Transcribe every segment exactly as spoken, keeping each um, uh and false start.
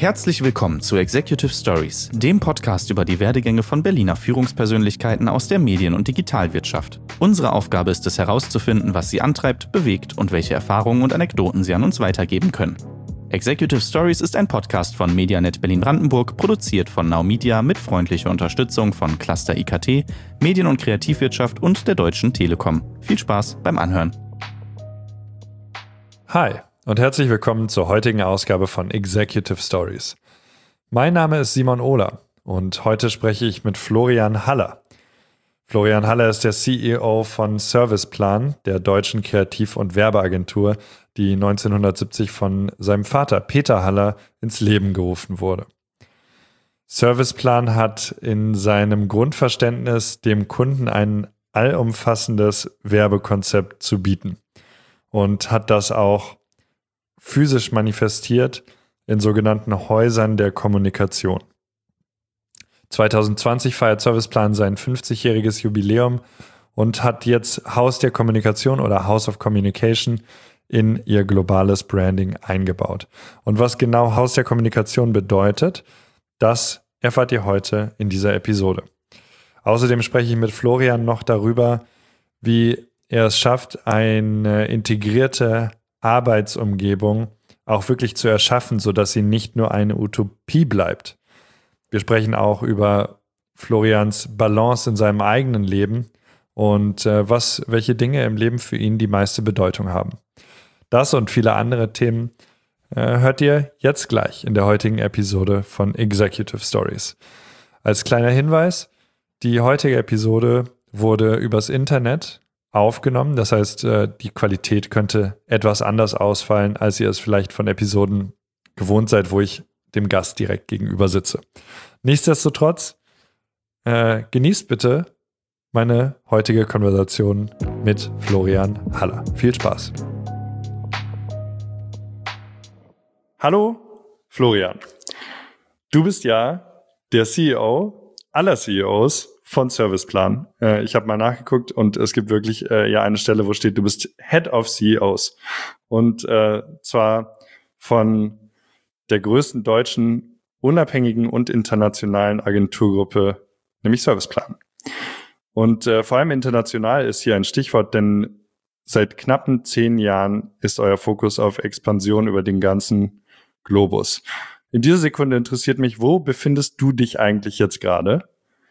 Herzlich willkommen zu Executive Stories, dem Podcast über die Werdegänge von Berliner Führungspersönlichkeiten aus der Medien- und Digitalwirtschaft. Unsere Aufgabe ist es herauszufinden, was sie antreibt, bewegt und welche Erfahrungen und Anekdoten sie an uns weitergeben können. Executive Stories ist ein Podcast von Medianet Berlin-Brandenburg, produziert von Now Media mit freundlicher Unterstützung von Cluster I K T, Medien- und Kreativwirtschaft und der Deutschen Telekom. Viel Spaß beim Anhören. Hi und herzlich willkommen zur heutigen Ausgabe von Executive Stories. Mein Name ist Simon Ohler und heute spreche ich mit Florian Haller. Florian Haller ist der C E O von Serviceplan, der deutschen Kreativ- und Werbeagentur, die neunzehnhundertsiebzig von seinem Vater Peter Haller ins Leben gerufen wurde. Serviceplan hat in seinem Grundverständnis dem Kunden ein allumfassendes Werbekonzept zu bieten und hat das auch physisch manifestiert in sogenannten Häusern der Kommunikation. zwanzig zwanzig feiert Serviceplan sein fünfzigjähriges Jubiläum und hat jetzt Haus der Kommunikation oder House of Communication in ihr globales Branding eingebaut. Und was genau Haus der Kommunikation bedeutet, das erfahrt ihr heute in dieser Episode. Außerdem spreche ich mit Florian noch darüber, wie er es schafft, eine integrierte Arbeitsumgebung auch wirklich zu erschaffen, sodass sie nicht nur eine Utopie bleibt. Wir sprechen auch über Florians Balance in seinem eigenen Leben und äh, was, welche Dinge im Leben für ihn die meiste Bedeutung haben. Das und viele andere Themen äh, hört ihr jetzt gleich in der heutigen Episode von Executive Stories. Als kleiner Hinweis, die heutige Episode wurde übers Internet aufgenommen. Das heißt, äh, die Qualität könnte etwas anders ausfallen, als ihr es vielleicht von Episoden gewohnt seid, wo ich dem Gast direkt gegenüber sitze. Nichtsdestotrotz, äh, genießt bitte meine heutige Konversation mit Florian Haller. Viel Spaß. Hallo, Florian. Du bist ja der C E O aller C E Os von Serviceplan. Äh, ich habe mal nachgeguckt und es gibt wirklich äh, ja eine Stelle, wo steht, du bist Head of C E Os. Und äh, zwar von der größten deutschen unabhängigen und internationalen Agenturgruppe, nämlich Serviceplan. Und äh, vor allem international ist hier ein Stichwort, denn seit knappen zehn Jahren ist euer Fokus auf Expansion über den ganzen Globus. In dieser Sekunde interessiert mich, wo befindest du dich eigentlich jetzt gerade?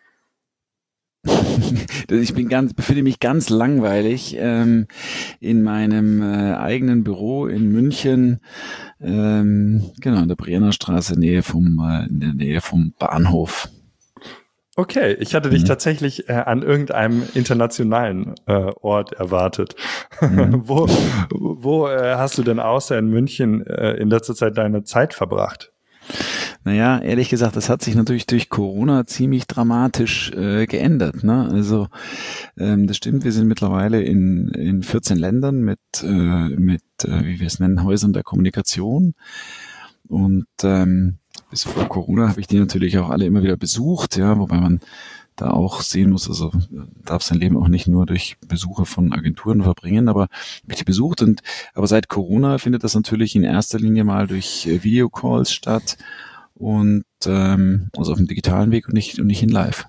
Ich bin ganz, befinde mich ganz langweilig ähm, in meinem äh, eigenen Büro in München, ähm, genau in der Brienner Straße, Nähe vom, äh, in der Nähe vom Bahnhof. Okay, ich hatte dich mhm. tatsächlich äh, an irgendeinem internationalen äh, Ort erwartet. Mhm. wo wo äh, hast du denn außer in München äh, in letzter Zeit deine Zeit verbracht? Naja, ehrlich gesagt, das hat sich natürlich durch Corona ziemlich dramatisch äh, geändert. Ne? Also ähm, das stimmt, wir sind mittlerweile in, in vierzehn Ländern mit, äh, mit äh, wie wir es nennen, Häusern der Kommunikation. Und ähm, bis vor Corona habe ich die natürlich auch alle immer wieder besucht, ja, wobei man da auch sehen muss, also darf sein Leben auch nicht nur durch Besuche von Agenturen verbringen, aber habe ich die besucht. Und aber seit Corona findet das natürlich in erster Linie mal durch äh, Videocalls statt. Und ähm, also auf dem digitalen Weg und nicht, und nicht in live.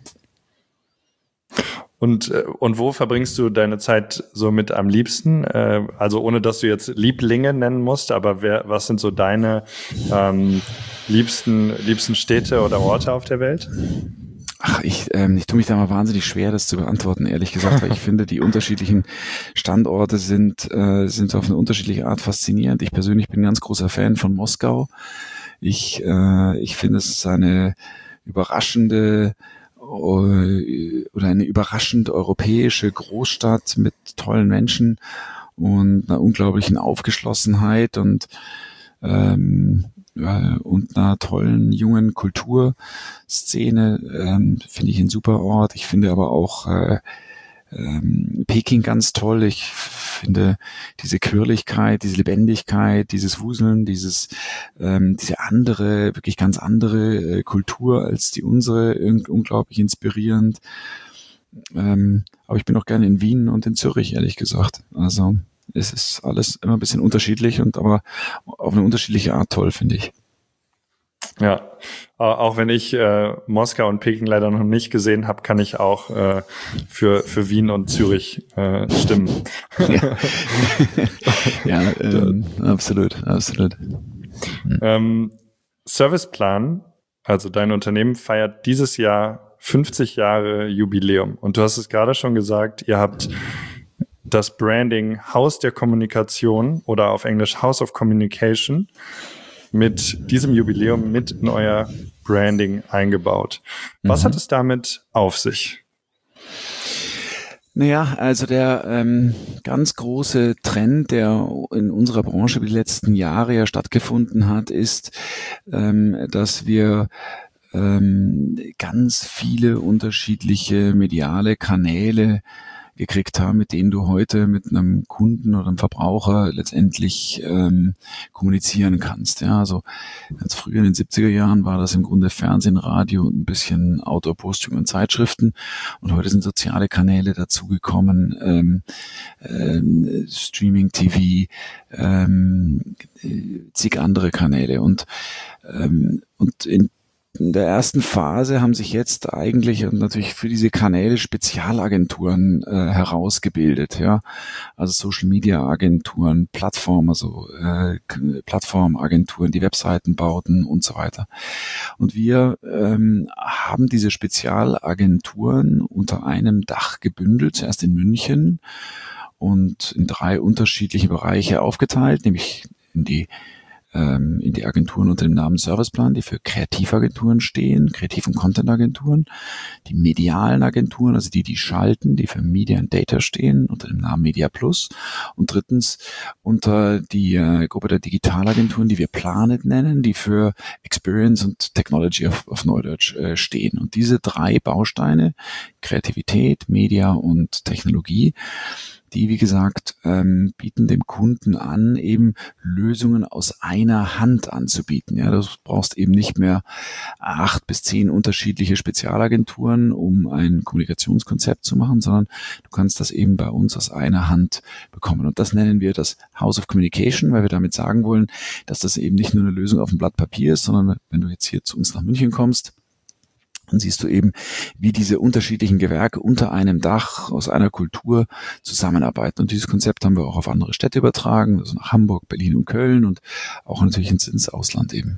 Und, und wo verbringst du deine Zeit so mit am liebsten? Äh, also ohne, dass du jetzt Lieblinge nennen musst, aber wer, was sind so deine ähm, liebsten, liebsten Städte oder Orte auf der Welt? Ach, ich, ähm, ich tue mich da mal wahnsinnig schwer, das zu beantworten, ehrlich gesagt, weil ich finde, die unterschiedlichen Standorte sind, äh, sind auf eine unterschiedliche Art faszinierend. Ich persönlich bin ein ganz großer Fan von Moskau. Ich, äh, ich finde, es ist eine überraschende oder eine überraschend europäische Großstadt mit tollen Menschen und einer unglaublichen Aufgeschlossenheit und ähm, äh, und einer tollen jungen Kulturszene. Ähm, finde ich ein super Ort. Ich finde aber auch äh, ähm, Peking ganz toll. Ich finde diese Quirligkeit, diese Lebendigkeit, dieses Wuseln, dieses ähm, diese andere, wirklich ganz andere äh, Kultur als die unsere, unglaublich inspirierend. Ähm, aber ich bin auch gerne in Wien und in Zürich, ehrlich gesagt. Also es ist alles immer ein bisschen unterschiedlich und aber auf eine unterschiedliche Art toll, finde ich. Ja, auch wenn ich äh, Moskau und Peking leider noch nicht gesehen habe, kann ich auch äh, für für Wien und Zürich äh, stimmen. Ja, ja ähm, absolut, absolut. Hm. Ähm, Serviceplan, also dein Unternehmen, feiert dieses Jahr fünfzig Jahre Jubiläum. Und du hast es gerade schon gesagt, ihr habt das Branding Haus der Kommunikation oder auf Englisch House of Communication mit diesem Jubiläum mit in euer Branding eingebaut. Was mhm. hat es damit auf sich? Naja, also der ähm, ganz große Trend, der in unserer Branche die letzten Jahre ja stattgefunden hat, ist, ähm, dass wir ähm, ganz viele unterschiedliche mediale Kanäle gekriegt haben, mit denen du heute mit einem Kunden oder einem Verbraucher letztendlich ähm, kommunizieren kannst. Ja, also ganz früher in den siebziger Jahren war das im Grunde Fernsehen, Radio und ein bisschen Outdoor-Posting und Zeitschriften. Und heute sind soziale Kanäle dazugekommen, ähm, ähm, Streaming-T V, ähm, zig andere Kanäle. Und, ähm, und in In der ersten Phase haben sich jetzt eigentlich und natürlich für diese Kanäle Spezialagenturen äh, herausgebildet, ja, also Social Media Agenturen, Plattformen, also äh, Plattformagenturen, die Webseiten bauten und so weiter. Und wir ähm, haben diese Spezialagenturen unter einem Dach gebündelt, zuerst in München und in drei unterschiedliche Bereiche aufgeteilt, nämlich in die in die Agenturen unter dem Namen Serviceplan, die für Kreativagenturen stehen, Kreativ- und Content-Agenturen, die medialen Agenturen, also die, die schalten, die für Media and Data stehen, unter dem Namen Media Plus, und drittens unter die äh, Gruppe der Digitalagenturen, die wir Planet nennen, die für Experience und Technology auf, auf Neudeutsch äh, stehen. Und diese drei Bausteine, Kreativität, Media und Technologie, die, wie gesagt, ähm, bieten dem Kunden an, eben Lösungen aus einer Hand anzubieten. Ja, du brauchst eben nicht mehr acht bis zehn unterschiedliche Spezialagenturen, um ein Kommunikationskonzept zu machen, sondern du kannst das eben bei uns aus einer Hand bekommen. Und das nennen wir das House of Communication, weil wir damit sagen wollen, dass das eben nicht nur eine Lösung auf dem Blatt Papier ist, sondern wenn du jetzt hier zu uns nach München kommst, dann siehst du eben, wie diese unterschiedlichen Gewerke unter einem Dach aus einer Kultur zusammenarbeiten. Und dieses Konzept haben wir auch auf andere Städte übertragen, also nach Hamburg, Berlin und Köln und auch natürlich ins, ins Ausland eben.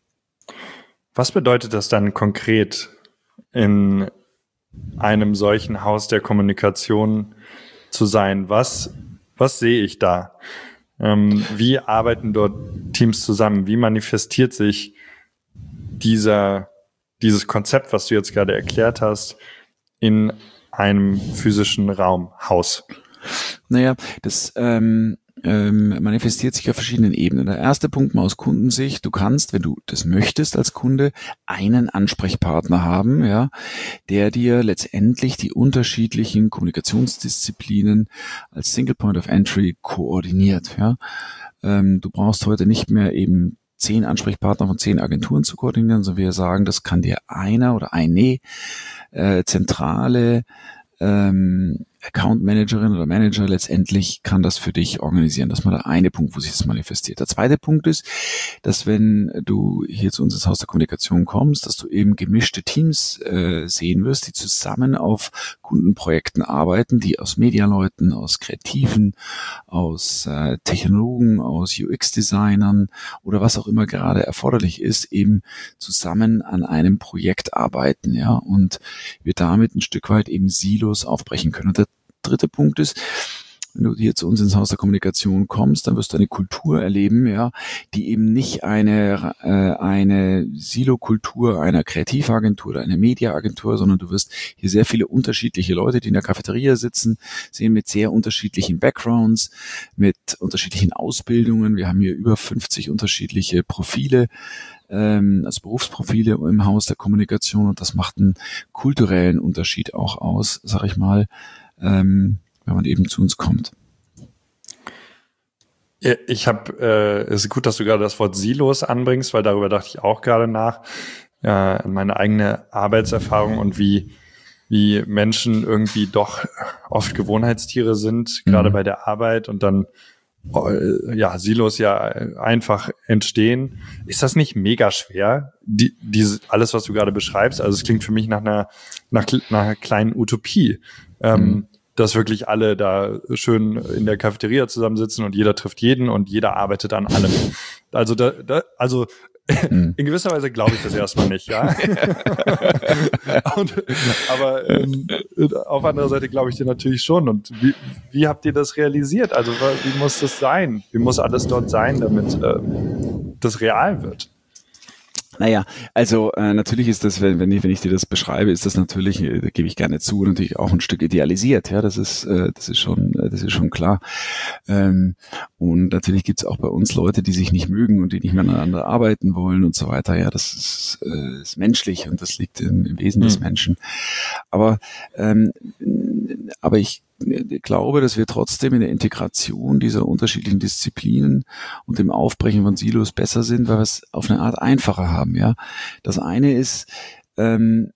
Was bedeutet das dann konkret, in einem solchen Haus der Kommunikation zu sein? Was, was sehe ich da? Ähm, wie arbeiten dort Teams zusammen? Wie manifestiert sich dieser dieses Konzept, was du jetzt gerade erklärt hast, in einem physischen Raum, Haus? Naja, das ähm, ähm, manifestiert sich auf verschiedenen Ebenen. Der erste Punkt mal aus Kundensicht: Du kannst, wenn du das möchtest als Kunde, einen Ansprechpartner haben, ja, der dir letztendlich die unterschiedlichen Kommunikationsdisziplinen als Single Point of Entry koordiniert. Ja. Ähm, du brauchst heute nicht mehr eben zehn Ansprechpartner von zehn Agenturen zu koordinieren, sondern wir sagen, das kann dir einer oder eine äh, zentrale ähm, Account Managerin oder Manager letztendlich kann das für dich organisieren. Das ist mal der eine Punkt, wo sich das manifestiert. Der zweite Punkt ist, dass wenn du hier zu uns ins Haus der Kommunikation kommst, dass du eben gemischte Teams äh, sehen wirst, die zusammen auf Kundenprojekten arbeiten, die aus Medialeuten, aus Kreativen, aus äh, Technologen, aus U X-Designern oder was auch immer gerade erforderlich ist, eben zusammen an einem Projekt arbeiten, ja, und wir damit ein Stück weit eben Silos aufbrechen können. Und der dritte Punkt ist, wenn du hier zu uns ins Haus der Kommunikation kommst, dann wirst du eine Kultur erleben, ja, die eben nicht eine äh, eine Silo-Kultur einer Kreativagentur oder einer Mediaagentur, sondern du wirst hier sehr viele unterschiedliche Leute, die in der Cafeteria sitzen, sehen mit sehr unterschiedlichen Backgrounds, mit unterschiedlichen Ausbildungen. Wir haben hier über fünfzig unterschiedliche Profile, ähm, also Berufsprofile im Haus der Kommunikation, und das macht einen kulturellen Unterschied auch aus, sag ich mal, ähm, wenn man eben zu uns kommt. Ich habe, äh, es ist gut, dass du gerade das Wort Silos anbringst, weil darüber dachte ich auch gerade nach, äh, an meine eigene Arbeitserfahrung und wie, wie Menschen irgendwie doch oft Gewohnheitstiere sind, gerade mhm. bei der Arbeit, und dann ja, Silos ja einfach entstehen. Ist das nicht mega schwer, die, diese, alles, was du gerade beschreibst? Also es klingt für mich nach einer, nach, nach einer kleinen Utopie, ähm, mhm. dass wirklich alle da schön in der Cafeteria zusammensitzen und jeder trifft jeden und jeder arbeitet an allem. Also da, da also in gewisser Weise glaube ich das erstmal nicht, ja. und, aber ähm, auf anderer Seite glaube ich dir natürlich schon. Und wie, wie habt ihr das realisiert? Also wie muss das sein? Wie muss alles dort sein, damit ähm, das real wird? Naja, also äh, natürlich ist das, wenn, wenn, ich, wenn ich dir das beschreibe, ist das natürlich, äh, da gebe ich gerne zu, natürlich auch ein Stück idealisiert. Ja, das ist, äh, das ist schon, äh, das ist schon klar. Ähm, und natürlich gibt es auch bei uns Leute, die sich nicht mögen und die nicht miteinander arbeiten wollen und so weiter. Ja, das ist, äh, ist menschlich und das liegt im, im Wesen mhm. des Menschen. Aber, ähm, aber ich Ich glaube, dass wir trotzdem in der Integration dieser unterschiedlichen Disziplinen und dem Aufbrechen von Silos besser sind, weil wir es auf eine Art einfacher haben. Ja, das eine ist, ähm,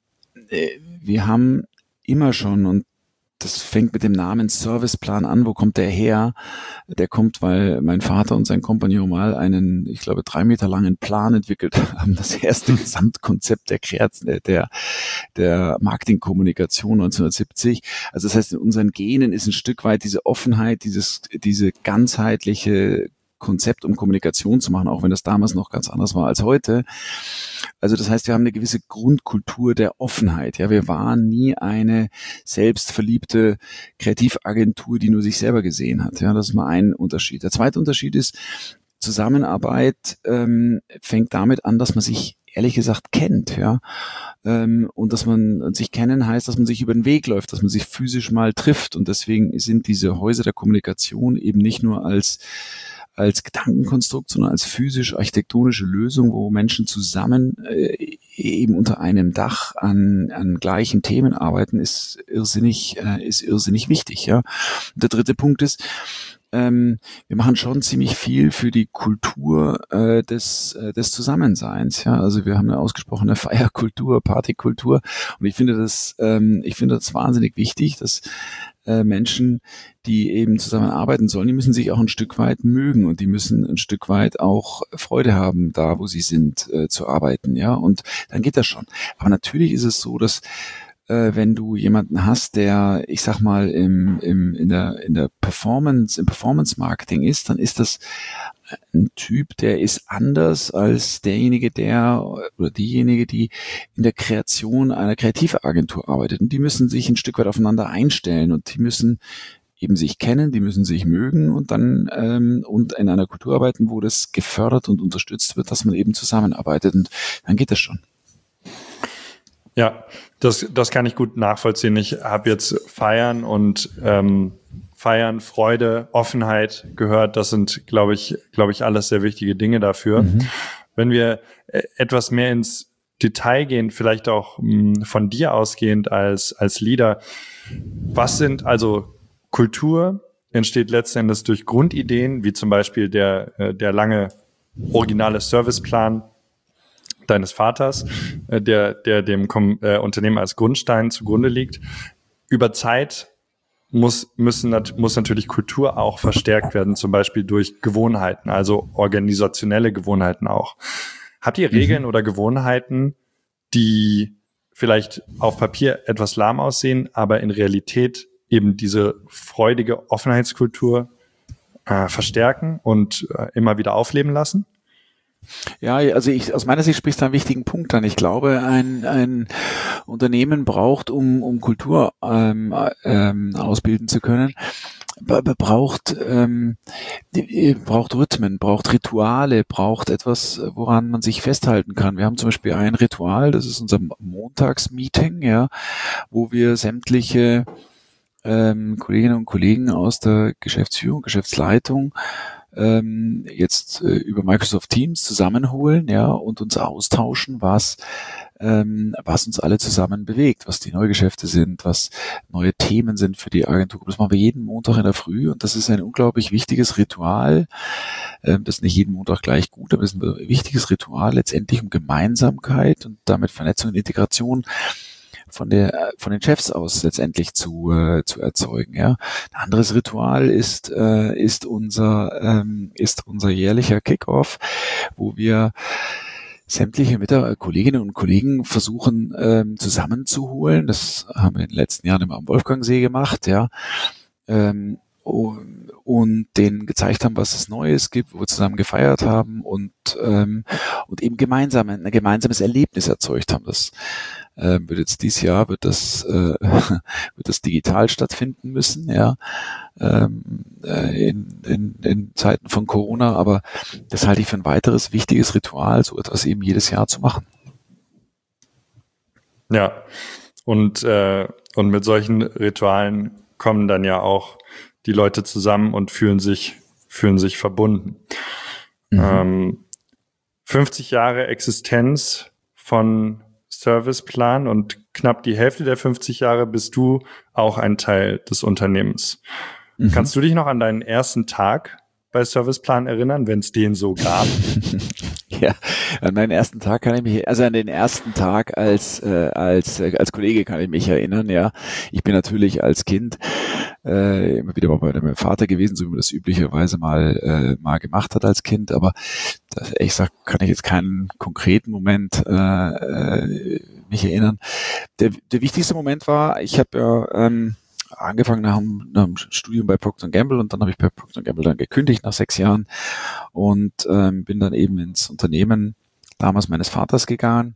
wir haben immer schon, und das fängt mit dem Namen Serviceplan an. Wo kommt der her? Der kommt, weil mein Vater und sein Kompagnon mal einen, ich glaube, drei Meter langen Plan entwickelt haben. Das erste Gesamtkonzept der Kreation, der, der Marketingkommunikation neunzehnhundertsiebzig. Also das heißt, in unseren Genen ist ein Stück weit diese Offenheit, dieses, diese ganzheitliche Konzept, um Kommunikation zu machen, auch wenn das damals noch ganz anders war als heute. Also das heißt, wir haben eine gewisse Grundkultur der Offenheit. Ja, wir waren nie eine selbstverliebte Kreativagentur, die nur sich selber gesehen hat. Ja, das ist mal ein Unterschied. Der zweite Unterschied ist, Zusammenarbeit ähm, fängt damit an, dass man sich ehrlich gesagt kennt, ja, ähm, und dass man sich kennen heißt, dass man sich über den Weg läuft, dass man sich physisch mal trifft, und deswegen sind diese Häuser der Kommunikation eben nicht nur als als Gedankenkonstrukt, sondern als physisch-architektonische Lösung, wo Menschen zusammen äh, eben unter einem Dach an, an gleichen Themen arbeiten, ist irrsinnig, äh, ist irrsinnig wichtig. Ja. Und der dritte Punkt ist, ähm, wir machen schon ziemlich viel für die Kultur äh, des, äh, des Zusammenseins. Ja. Also wir haben eine ausgesprochene Feierkultur, Partykultur, und ich finde das, ähm, ich finde das wahnsinnig wichtig, dass Menschen, die eben zusammenarbeiten sollen, die müssen sich auch ein Stück weit mögen und die müssen ein Stück weit auch Freude haben, da wo sie sind, äh, zu arbeiten, ja, und dann geht das schon. Aber natürlich ist es so, dass äh, wenn du jemanden hast, der, ich sag mal, im, im, in der, in der Performance, im Performance-Marketing ist, dann ist das ein Typ, der ist anders als derjenige, der oder diejenige, die in der Kreation einer Kreativagentur arbeitet. Und die müssen sich ein Stück weit aufeinander einstellen und die müssen eben sich kennen, die müssen sich mögen und dann ähm, und in einer Kultur arbeiten, wo das gefördert und unterstützt wird, dass man eben zusammenarbeitet, und dann geht das schon. Ja, das, das kann ich gut nachvollziehen. Ich habe jetzt Feiern und ähm, Feiern, Freude, Offenheit gehört. Das sind, glaube ich, glaube ich, alles sehr wichtige Dinge dafür. Mhm. Wenn wir etwas mehr ins Detail gehen, vielleicht auch mh, von dir ausgehend als, als Leader, was sind also Kultur entsteht letzten Endes durch Grundideen, wie zum Beispiel der, der lange originale Serviceplan deines Vaters, der, der dem Kom- äh, Unternehmen als Grundstein zugrunde liegt. Über Zeit muss, müssen, muss natürlich Kultur auch verstärkt werden, zum Beispiel durch Gewohnheiten, also organisationelle Gewohnheiten auch. Habt ihr Regeln mhm. oder Gewohnheiten, die vielleicht auf Papier etwas lahm aussehen, aber in Realität eben diese freudige Offenheitskultur äh, verstärken und äh, immer wieder aufleben lassen? Ja, also ich, aus meiner Sicht sprichst du einen wichtigen Punkt an. Ich glaube, ein, ein Unternehmen braucht, um, um Kultur ähm, ähm, ausbilden zu können, braucht, ähm, braucht Rhythmen, braucht Rituale, braucht etwas, woran man sich festhalten kann. Wir haben zum Beispiel ein Ritual, das ist unser Montagsmeeting, ja, wo wir sämtliche ähm, Kolleginnen und Kollegen aus der Geschäftsführung, Geschäftsleitung ähm, jetzt äh, über Microsoft Teams zusammenholen, ja, und uns austauschen, was ähm, was uns alle zusammen bewegt, was die Neugeschäfte sind, was neue Themen sind für die Agentur. Das machen wir jeden Montag in der Früh, und das ist ein unglaublich wichtiges Ritual. Ähm, das ist nicht jeden Montag gleich gut, aber das ist ein wichtiges Ritual letztendlich, um Gemeinsamkeit und damit Vernetzung und Integration von der von den Chefs aus letztendlich zu äh, zu erzeugen. Ja, ein anderes Ritual ist äh, ist unser ähm, ist unser jährlicher Kickoff, wo wir sämtliche Mitarbeiter, Kolleginnen und Kollegen versuchen ähm, zusammenzuholen. Das haben wir in den letzten Jahren immer am Wolfgangsee gemacht, ja. Ähm, und, und denen gezeigt haben, was es Neues gibt, wo wir zusammen gefeiert haben und ähm, und eben gemeinsam ein gemeinsames Erlebnis erzeugt haben. Das äh, wird jetzt dieses Jahr wird das äh, wird das digital stattfinden müssen, ja, ähm, äh, in, in, in Zeiten von Corona. Aber das halte ich für ein weiteres wichtiges Ritual, so etwas eben jedes Jahr zu machen. Ja, und äh, und mit solchen Ritualen kommen dann ja auch die Leute zusammen und fühlen sich, fühlen sich verbunden. Mhm. Ähm, fünfzig Jahre Existenz von Serviceplan und knapp die Hälfte der fünfzig Jahre bist du auch ein Teil des Unternehmens. Mhm. Kannst du dich noch an deinen ersten Tag bei Serviceplan erinnern, wenn es den so gab? Ja, an meinen ersten Tag kann ich mich, also an den ersten Tag als äh, als äh, als Kollege kann ich mich erinnern. Ja, ich bin natürlich als Kind äh, immer wieder mal bei meinem Vater gewesen, so wie man das üblicherweise mal äh, mal gemacht hat als Kind. Aber das, ehrlich gesagt, kann ich jetzt keinen konkreten Moment äh, äh, mich erinnern. Der, der wichtigste Moment war, ich habe ja ähm, angefangen nach dem, nach dem Studium bei Procter and Gamble und dann habe ich bei Procter and Gamble dann gekündigt nach sechs Jahren und ähm, bin dann eben ins Unternehmen damals meines Vaters gegangen.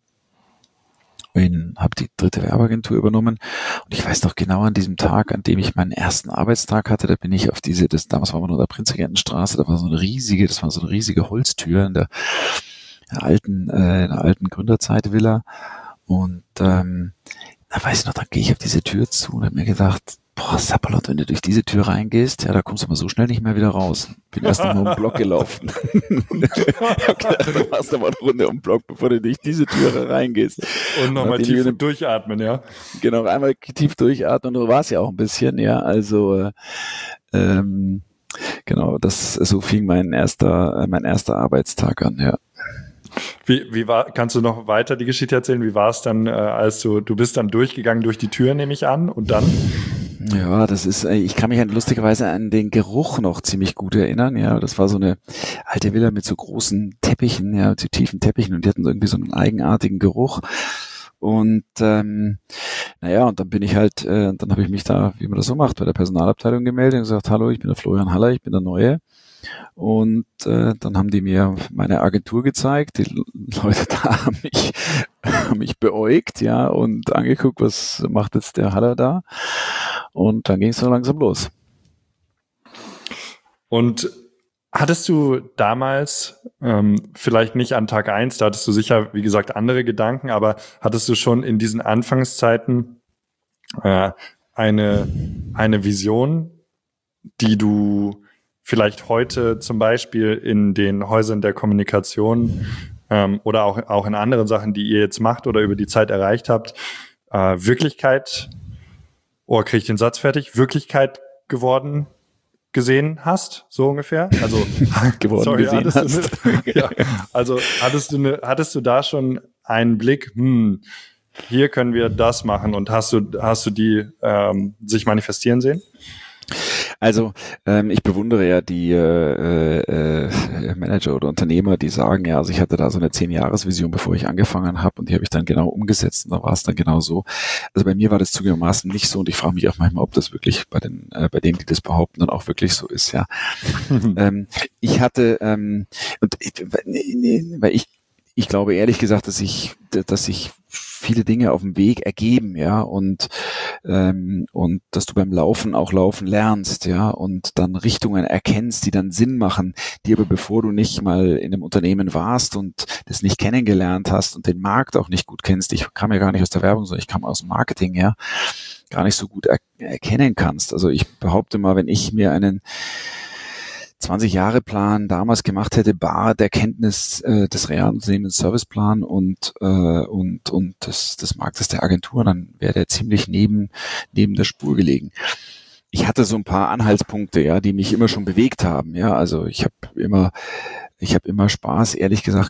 Habe die dritte Werbeagentur übernommen und ich weiß noch genau an diesem Tag, an dem ich meinen ersten Arbeitstag hatte, da bin ich auf diese, das damals war man nur in der Prinzregentenstraße, da war so eine riesige, das war so eine riesige Holztür in der, in der alten, äh, in der alten Gründerzeit-Villa und ähm, da weiß ich noch, dann gehe ich auf diese Tür zu und habe mir gedacht, boah, Sapperlot, wenn du durch diese Tür reingehst, ja, da kommst du mal so schnell nicht mehr wieder raus. Bin erst noch mal um den Block gelaufen. Ich hab gedacht, du machst aber eine Runde um den Block, bevor du durch diese Tür reingehst. Und nochmal tief den, durchatmen, ja. Genau, einmal tief durchatmen, und du warst ja auch ein bisschen, ja, also ähm, genau, das so fing mein erster, mein erster Arbeitstag an, ja. Wie, wie war, kannst du noch weiter die Geschichte erzählen? Wie war es dann, äh, als du, du bist dann durchgegangen durch die Tür, nehme ich an, und dann? Ja, das ist, ich kann mich an, lustigerweise an den Geruch noch ziemlich gut erinnern, ja, das war so eine alte Villa mit so großen Teppichen, ja, zu tiefen Teppichen, und die hatten irgendwie so einen eigenartigen Geruch. Und ähm, naja, und dann bin ich halt, äh, dann habe ich mich da, wie man das so macht, bei der Personalabteilung gemeldet und gesagt, hallo, ich bin der Florian Haller, ich bin der Neue. Und äh, dann haben die mir meine Agentur gezeigt, die Leute da haben mich, haben mich beäugt, ja, und angeguckt, was macht jetzt der Haller da. Und dann ging es so langsam los. Und hattest du damals, ähm, vielleicht nicht an Tag eins, da hattest du sicher, wie gesagt, andere Gedanken, aber hattest du schon in diesen Anfangszeiten äh, eine, eine Vision, die du vielleicht heute zum Beispiel in den Häusern der Kommunikation ähm, oder auch, auch in anderen Sachen, die ihr jetzt macht oder über die Zeit erreicht habt, äh, Wirklichkeit, oh, kriege ich den Satz fertig, Wirklichkeit geworden gesehen hast, so ungefähr? Also geworden sorry, gesehen hast. Du eine, ja, also hattest du eine, hattest du da schon einen Blick, hm, hier können wir das machen, und hast du hast du die ähm, sich manifestieren sehen? Also ähm, ich bewundere ja die äh, äh, Manager oder Unternehmer, die sagen, ja, also ich hatte da so eine zehn-Jahres-Vision, bevor ich angefangen habe, und die habe ich dann genau umgesetzt, und da war es dann genau so. Also bei mir war das zugegebenermaßen nicht so, und ich frage mich auch manchmal, ob das wirklich bei den äh, bei denen, die das behaupten, dann auch wirklich so ist, ja. ähm, ich hatte ähm, und weil ich ich glaube ehrlich gesagt, dass ich dass ich viele Dinge auf dem Weg ergeben, ja, und ähm, und dass du beim Laufen auch laufen lernst, ja, und dann Richtungen erkennst, die dann Sinn machen, die aber, bevor du nicht mal in einem Unternehmen warst und das nicht kennengelernt hast und den Markt auch nicht gut kennst, ich kam ja gar nicht aus der Werbung, sondern ich kam aus dem Marketing, ja, gar nicht so gut er- erkennen kannst. Also ich behaupte mal, wenn ich mir einen zwanzig-Jahre-Plan damals gemacht hätte, bar der Kenntnis äh, des realen Unternehmens Serviceplan und äh, und und des, des Marktes der Agentur, dann wäre der ziemlich neben neben der Spur gelegen. Ich hatte so ein paar Anhaltspunkte, ja, die mich immer schon bewegt haben, ja, also ich habe immer ich habe immer Spaß, ehrlich gesagt,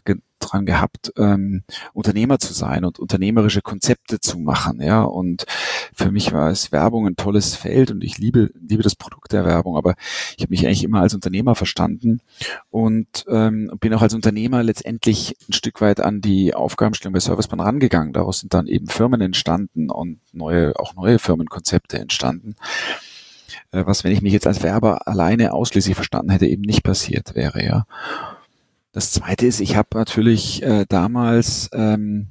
dran gehabt, ähm, Unternehmer zu sein und unternehmerische Konzepte zu machen, ja. Und für mich war es Werbung ein tolles Feld und ich liebe liebe das Produkt der Werbung, aber ich habe mich eigentlich immer als Unternehmer verstanden und ähm, bin auch als Unternehmer letztendlich ein Stück weit an die Aufgabenstellung bei Serviceplan rangegangen. Daraus sind dann eben Firmen entstanden und neue auch neue Firmenkonzepte entstanden. Was, wenn ich mich jetzt als Werber alleine ausschließlich verstanden hätte, eben nicht passiert wäre, ja. Das Zweite ist, ich habe natürlich äh, damals ähm,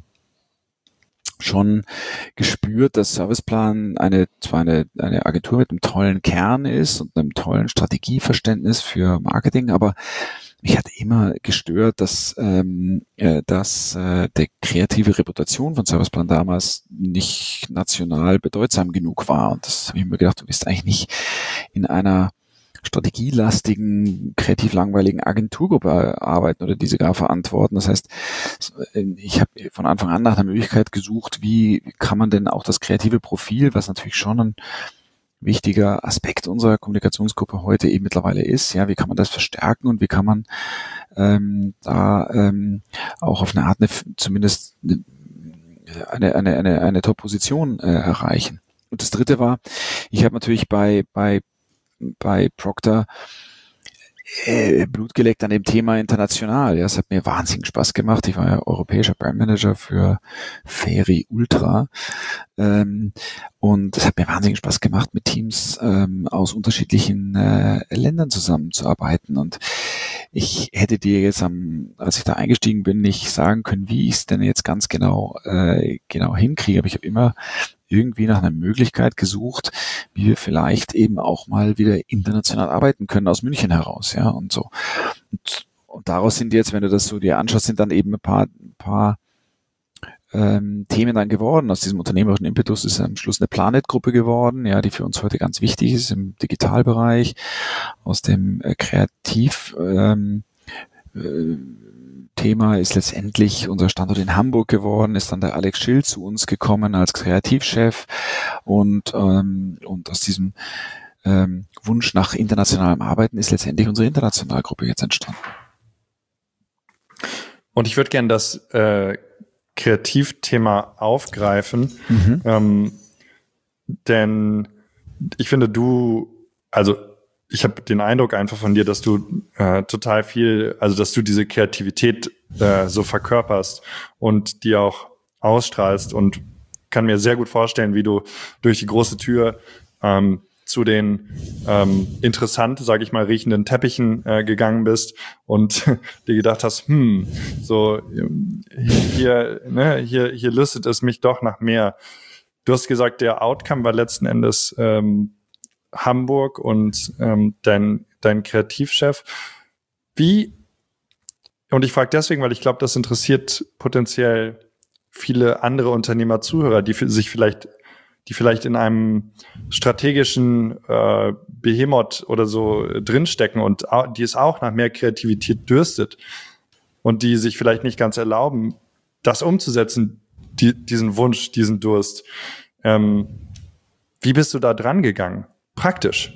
schon gespürt, dass Serviceplan eine zwar eine, eine Agentur mit einem tollen Kern ist und einem tollen Strategieverständnis für Marketing, aber mich hat immer gestört, dass, ähm, äh, dass äh, die kreative Reputation von Serviceplan damals nicht national bedeutsam genug war. Und das habe ich mir gedacht, du willst eigentlich nicht in einer strategielastigen, kreativ langweiligen Agenturgruppe arbeiten oder diese gar verantworten. Das heißt, ich habe von Anfang an nach einer Möglichkeit gesucht, wie kann man denn auch das kreative Profil, was natürlich schon ein wichtiger Aspekt unserer Kommunikationsgruppe heute eben mittlerweile ist, ja, wie kann man das verstärken und wie kann man ähm, da ähm, auch auf eine Art eine, zumindest eine eine eine, eine Top-Position äh, erreichen. Und das Dritte war, ich habe natürlich bei bei bei Procter äh, Blut geleckt an dem Thema international. Ja, es hat mir wahnsinnig Spaß gemacht. Ich war ja europäischer Brandmanager für Fairy Ultra. Ähm, und es hat mir wahnsinnig Spaß gemacht, mit Teams ähm, aus unterschiedlichen äh, Ländern zusammenzuarbeiten. Und ich hätte dir jetzt, am, als ich da eingestiegen bin, nicht sagen können, wie ich es denn jetzt ganz genau äh, genau hinkriege. Aber ich habe immer irgendwie nach einer Möglichkeit gesucht, wie wir vielleicht eben auch mal wieder international arbeiten können aus München heraus, ja, und so. Und, und daraus sind jetzt, wenn du das so dir anschaust, sind dann eben ein paar, ein paar ähm, Themen dann geworden. Aus diesem unternehmerischen Impetus ist am Schluss eine Planet-Gruppe geworden, ja, die für uns heute ganz wichtig ist im Digitalbereich. Aus dem äh, Kreativ ähm, äh, Thema ist letztendlich unser Standort in Hamburg geworden, ist dann der Alex Schill zu uns gekommen als Kreativchef und ähm, und aus diesem ähm, Wunsch nach internationalem Arbeiten ist letztendlich unsere Internationalgruppe jetzt entstanden. Und ich würde gerne das äh, Kreativthema aufgreifen, mhm. ähm, denn ich finde du, also ich habe den Eindruck einfach von dir, dass du äh, total viel, also dass du diese Kreativität äh, so verkörperst und die auch ausstrahlst und kann mir sehr gut vorstellen, wie du durch die große Tür ähm, zu den ähm, interessant, sage ich mal, riechenden Teppichen äh, gegangen bist und dir gedacht hast, hm, so hier, ne, hier, hier lüstet es mich doch nach mehr. Du hast gesagt, der Outcome war letzten Endes ähm, Hamburg und ähm, dein, dein Kreativchef. Wie, und ich frage deswegen, weil ich glaube, das interessiert potenziell viele andere Unternehmer, Zuhörer, die für sich vielleicht, die vielleicht in einem strategischen äh, Behemoth oder so drinstecken und die es auch nach mehr Kreativität dürstet und die sich vielleicht nicht ganz erlauben, das umzusetzen, die, diesen Wunsch, diesen Durst. Ähm, wie bist du da dran gegangen? Praktisch.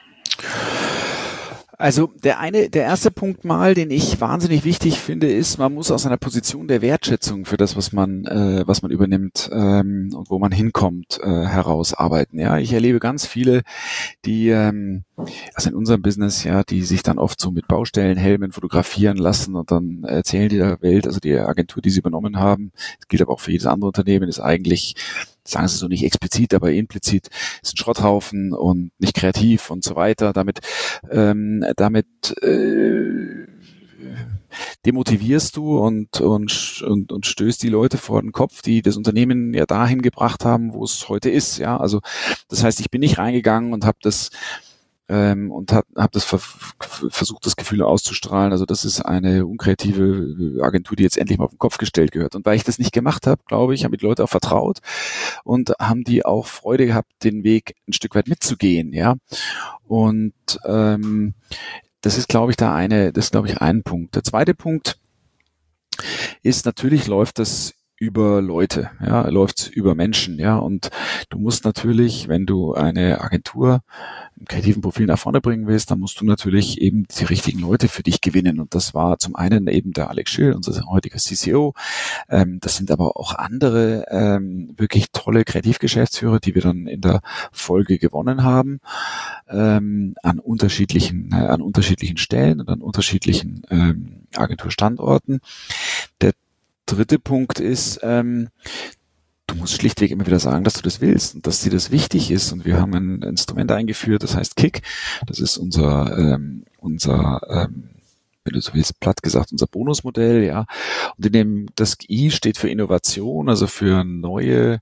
Also der eine, der erste Punkt mal, den ich wahnsinnig wichtig finde, ist, man muss aus einer Position der Wertschätzung für das, was man, äh, was man übernimmt ähm, und wo man hinkommt, äh, herausarbeiten. Ja, ich erlebe ganz viele, die, ähm, also in unserem Business, ja, die sich dann oft so mit Baustellenhelmen fotografieren lassen und dann erzählen die der Welt, also die Agentur, die sie übernommen haben, das gilt aber auch für jedes andere Unternehmen, ist eigentlich, sagen sie so nicht explizit, aber implizit, ist ein Schrotthaufen und nicht kreativ und so weiter. Damit, ähm, damit äh, demotivierst du und, und, und, und stößt die Leute vor den Kopf, die das Unternehmen ja dahin gebracht haben, wo es heute ist. Ja, also das heißt, ich bin nicht reingegangen und habe das ähm, und habe hab das ver versucht, das Gefühl auszustrahlen. Also das ist eine unkreative Agentur, die jetzt endlich mal auf den Kopf gestellt gehört. Und weil ich das nicht gemacht habe, glaube ich, haben die Leute auch vertraut und haben die auch Freude gehabt, den Weg ein Stück weit mitzugehen. Ja, und ähm, das ist, glaube ich, da eine, das ist, glaube ich, ein Punkt. Der zweite Punkt ist, natürlich läuft das über Leute, ja, läuft's über Menschen, ja, und du musst natürlich, wenn du eine Agentur im kreativen Profil nach vorne bringen willst, dann musst du natürlich eben die richtigen Leute für dich gewinnen, und das war zum einen eben der Alex Schill, unser heutiger C C O, ähm, das sind aber auch andere ähm, wirklich tolle Kreativgeschäftsführer, die wir dann in der Folge gewonnen haben, ähm, an unterschiedlichen, äh, an unterschiedlichen Stellen und an unterschiedlichen ähm, Agenturstandorten. Der dritte Punkt ist, ähm, du musst schlichtweg immer wieder sagen, dass du das willst und dass dir das wichtig ist. Und wir haben ein Instrument eingeführt, das heißt Kick. Das ist unser, ähm, unser, ähm, wenn du so willst, platt gesagt, unser Bonusmodell, ja. Und in dem, das I steht für Innovation, also für neue,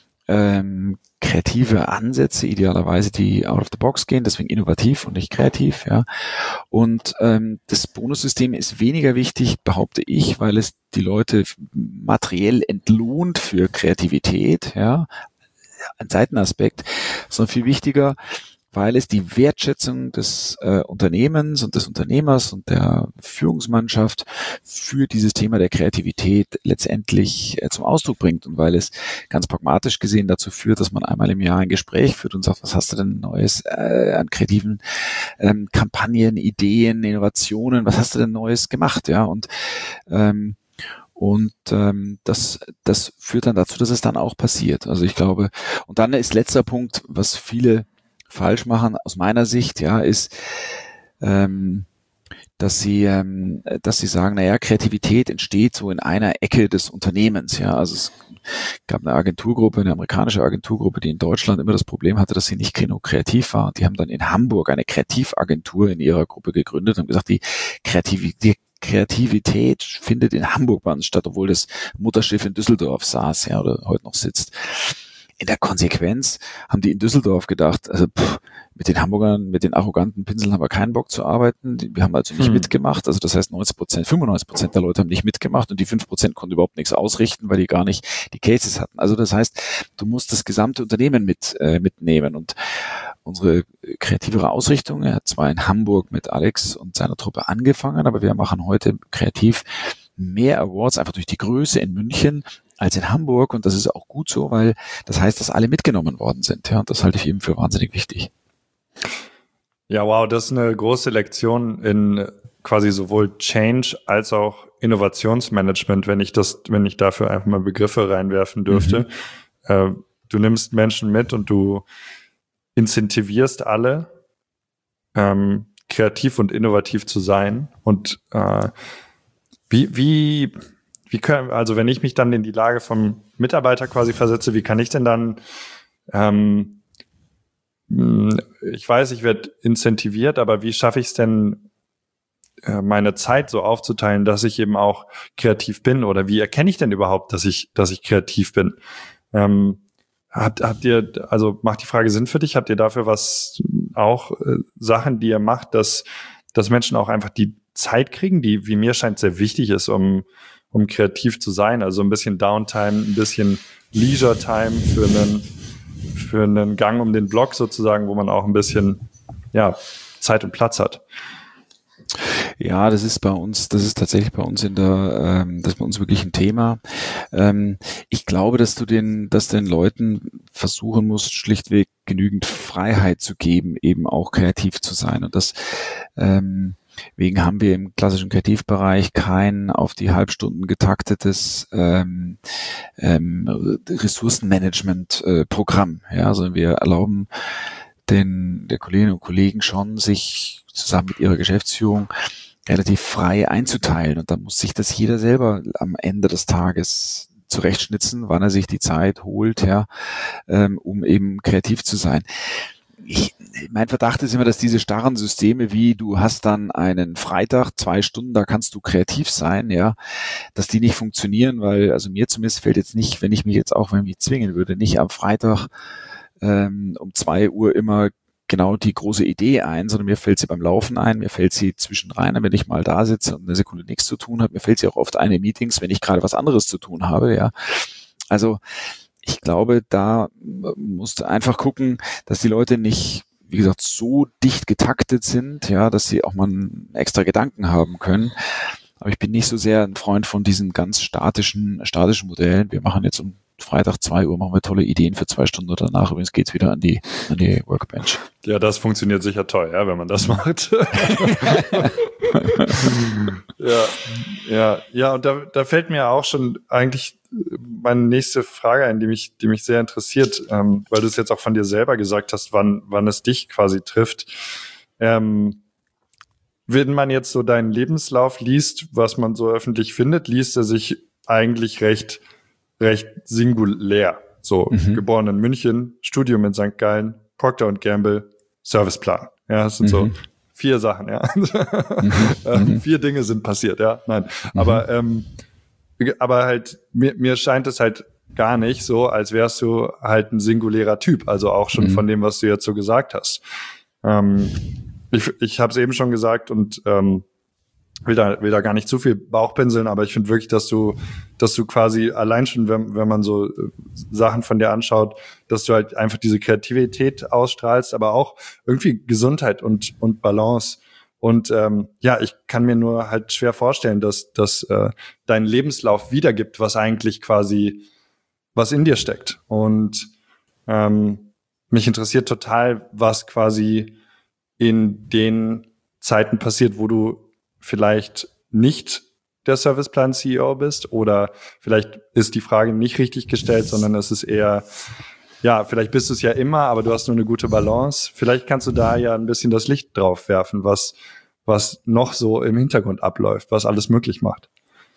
ähm, kreative Ansätze, idealerweise, die out of the box gehen, deswegen innovativ und nicht kreativ, ja. Und ähm, das Bonussystem ist weniger wichtig, behaupte ich, weil es die Leute materiell entlohnt für Kreativität, ja, ein Seitenaspekt, sondern viel wichtiger, weil es die Wertschätzung des äh, Unternehmens und des Unternehmers und der Führungsmannschaft für dieses Thema der Kreativität letztendlich äh, zum Ausdruck bringt, und weil es ganz pragmatisch gesehen dazu führt, dass man einmal im Jahr ein Gespräch führt und sagt, was hast du denn Neues äh, an kreativen ähm, Kampagnen, Ideen, Innovationen, was hast du denn Neues gemacht, ja, und ähm, Und ähm, das, das führt dann dazu, dass es dann auch passiert. Also ich glaube, und dann ist letzter Punkt, was viele falsch machen aus meiner Sicht, ja, ist, ähm, dass sie, ähm, dass sie sagen, naja, Kreativität entsteht so in einer Ecke des Unternehmens, ja. Also es gab eine Agenturgruppe, eine amerikanische Agenturgruppe, die in Deutschland immer das Problem hatte, dass sie nicht genug kreativ war. Die haben dann in Hamburg eine Kreativagentur in ihrer Gruppe gegründet und gesagt, die Kreativität Kreativität findet in Hamburg bei uns statt, obwohl das Mutterschiff in Düsseldorf saß, ja, oder heute noch sitzt. In der Konsequenz haben die in Düsseldorf gedacht, also pff, mit den Hamburgern, mit den arroganten Pinseln haben wir keinen Bock zu arbeiten. Wir haben also nicht hm. mitgemacht. Also das heißt, neunzig Prozent, fünfundneunzig Prozent der Leute haben nicht mitgemacht und die fünf Prozent konnten überhaupt nichts ausrichten, weil die gar nicht die Cases hatten. Also das heißt, du musst das gesamte Unternehmen mit äh, mitnehmen. Und unsere kreativere Ausrichtung, er hat zwar in Hamburg mit Alex und seiner Truppe angefangen, aber wir machen heute kreativ mehr Awards, einfach durch die Größe in München als in Hamburg, und das ist auch gut so, weil das heißt, dass alle mitgenommen worden sind, ja, und das halte ich eben für wahnsinnig wichtig. Ja, wow, das ist eine große Lektion in quasi sowohl Change als auch Innovationsmanagement, wenn ich das, wenn ich dafür einfach mal Begriffe reinwerfen dürfte. Mhm. Äh, du nimmst Menschen mit und du incentivierst alle, ähm, kreativ und innovativ zu sein. Und äh, wie, wie, wie können, also wenn ich mich dann in die Lage vom Mitarbeiter quasi versetze, wie kann ich denn dann, ähm, ich weiß, ich werde incentiviert, aber wie schaffe ich es denn, äh, meine Zeit so aufzuteilen, dass ich eben auch kreativ bin? Oder wie erkenne ich denn überhaupt, dass ich, dass ich kreativ bin? Ähm, Habt, habt ihr, also macht die Frage Sinn für dich? Habt ihr dafür was, auch äh, Sachen, die ihr macht, dass, dass Menschen auch einfach die Zeit kriegen, die, wie mir scheint, sehr wichtig ist, um, um kreativ zu sein? Also ein bisschen Downtime, ein bisschen Leisure-Time für einen, für einen Gang um den Block sozusagen, wo man auch ein bisschen, ja, Zeit und Platz hat. Ja, das ist bei uns, das ist tatsächlich bei uns in der, ähm, das ist bei uns wirklich ein Thema. Ähm, ich glaube, dass du den, dass den Leuten versuchen musst, schlichtweg genügend Freiheit zu geben, eben auch kreativ zu sein. Und das, ähm, wegen haben wir im klassischen Kreativbereich kein auf die Halbstunden getaktetes ähm, ähm, Ressourcenmanagement-Programm. Äh, ja, sondern wir erlauben den der Kolleginnen und Kollegen schon, sich zusammen mit ihrer Geschäftsführung relativ frei einzuteilen. Und dann muss sich das jeder selber am Ende des Tages zurechtschnitzen, wann er sich die Zeit holt, ja, ähm, um eben kreativ zu sein. Ich, mein Verdacht ist immer, dass diese starren Systeme, wie du hast dann einen Freitag, zwei Stunden, da kannst du kreativ sein, ja, dass die nicht funktionieren, weil, also mir zumindest fällt jetzt nicht, wenn ich mich jetzt auch, wenn ich mich zwingen würde, nicht am Freitag ähm, um zwei Uhr immer genau die große Idee ein, sondern mir fällt sie beim Laufen ein, mir fällt sie zwischenrein, wenn ich mal da sitze und eine Sekunde nichts zu tun habe, mir fällt sie auch oft ein in Meetings, wenn ich gerade was anderes zu tun habe, ja. Also ich glaube, da musst du einfach gucken, dass die Leute nicht, wie gesagt, so dicht getaktet sind, ja, dass sie auch mal einen extra Gedanken haben können. Aber ich bin nicht so sehr ein Freund von diesen ganz statischen, statischen Modellen. Wir machen jetzt um Freitag zwei Uhr, machen wir tolle Ideen für zwei Stunden und danach übrigens geht's wieder an die, an die Workbench. Ja, das funktioniert sicher toll, ja, wenn man das macht. ja, ja, ja, und da, da fällt mir auch schon eigentlich meine nächste Frage ein, die mich, die mich sehr interessiert, ähm, weil du es jetzt auch von dir selber gesagt hast, wann, wann es dich quasi trifft. Ähm, wenn man jetzt so deinen Lebenslauf liest, was man so öffentlich findet, liest er sich eigentlich recht recht singulär. So, mhm. geboren in München, Studium in Sankt Gallen, Procter und Gamble, Serviceplan. Ja, das sind mhm. so vier Sachen, ja. Mhm. ähm, vier Dinge sind passiert, ja. Nein. Mhm. Aber, ähm, aber halt, mir, mir scheint es halt gar nicht so, als wärst du halt ein singulärer Typ. Also auch schon mhm. von dem, was du jetzt so gesagt hast. Ähm, ich ich habe es eben schon gesagt und ähm, will da, will da gar nicht zu viel Bauchpinseln, aber ich finde wirklich, dass du, dass du quasi allein schon, wenn, wenn man so Sachen von dir anschaut, dass du halt einfach diese Kreativität ausstrahlst, aber auch irgendwie Gesundheit und, und Balance. Und ähm, ja, ich kann mir nur halt schwer vorstellen, dass, dass äh, dein Lebenslauf wiedergibt, was eigentlich quasi, was in dir steckt. Und ähm, mich interessiert total, was quasi in den Zeiten passiert, wo du vielleicht nicht der Serviceplan-C E O bist oder vielleicht ist die Frage nicht richtig gestellt, sondern es ist eher, ja, vielleicht bist du es ja immer, aber du hast nur eine gute Balance. Vielleicht kannst du da ja ein bisschen das Licht drauf werfen, was, was noch so im Hintergrund abläuft, was alles möglich macht.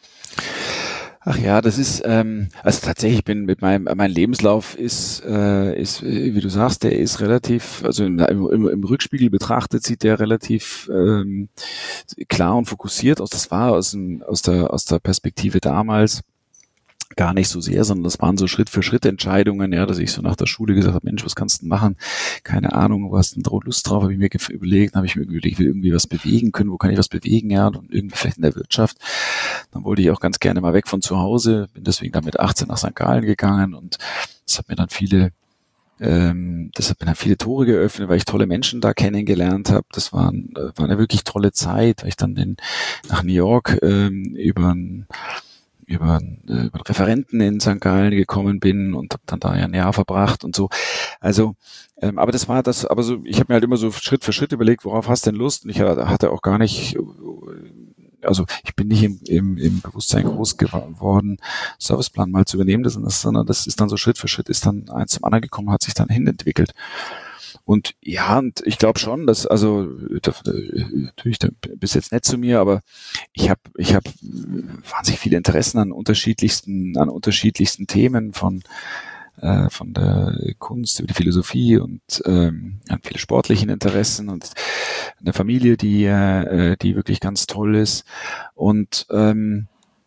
Ach ja, das ist, ähm, also tatsächlich, ich bin mit meinem, mein Lebenslauf ist, äh, ist, wie du sagst, der ist relativ, also im, im, im Rückspiegel betrachtet sieht der relativ ähm, klar und fokussiert aus. Das war aus, dem, aus der aus der Perspektive damals gar nicht so sehr, sondern das waren so Schritt-für-Schritt-Entscheidungen, ja, dass ich so nach der Schule gesagt habe, Mensch, was kannst du machen? Keine Ahnung, wo hast du denn Lust drauf? Habe ich mir überlegt, habe ich mir überlegt, ich will irgendwie was bewegen können, wo kann ich was bewegen? Ja, und irgendwie vielleicht in der Wirtschaft. Dann wollte ich auch ganz gerne mal weg von zu Hause, bin deswegen dann mit achtzehn nach Sankt Gallen gegangen und das hat mir dann viele ähm, das hat mir dann viele Tore geöffnet, weil ich tolle Menschen da kennengelernt habe. Das war, war eine wirklich tolle Zeit, weil ich dann in, nach New York ähm, über ein über, äh, über Referenten in Sankt Gallen gekommen bin und habe dann da ja ein Jahr verbracht und so. Also, ähm, aber das war das, aber so, ich habe mir halt immer so Schritt für Schritt überlegt, worauf hast du denn Lust? Und ich hatte auch gar nicht, also ich bin nicht im, im, im Bewusstsein groß geworden, Serviceplan mal zu übernehmen, das, sondern das ist dann so Schritt für Schritt, ist dann eins zum anderen gekommen, hat sich dann hinentwickelt. Und ja, und ich glaube schon, dass, also natürlich bis jetzt nett zu mir, aber ich habe ich habe wahnsinnig viele Interessen an unterschiedlichsten an unterschiedlichsten Themen, von äh, von der Kunst über die Philosophie und ähm, an viele sportlichen Interessen und eine Familie, die äh, die wirklich ganz toll ist und ähm,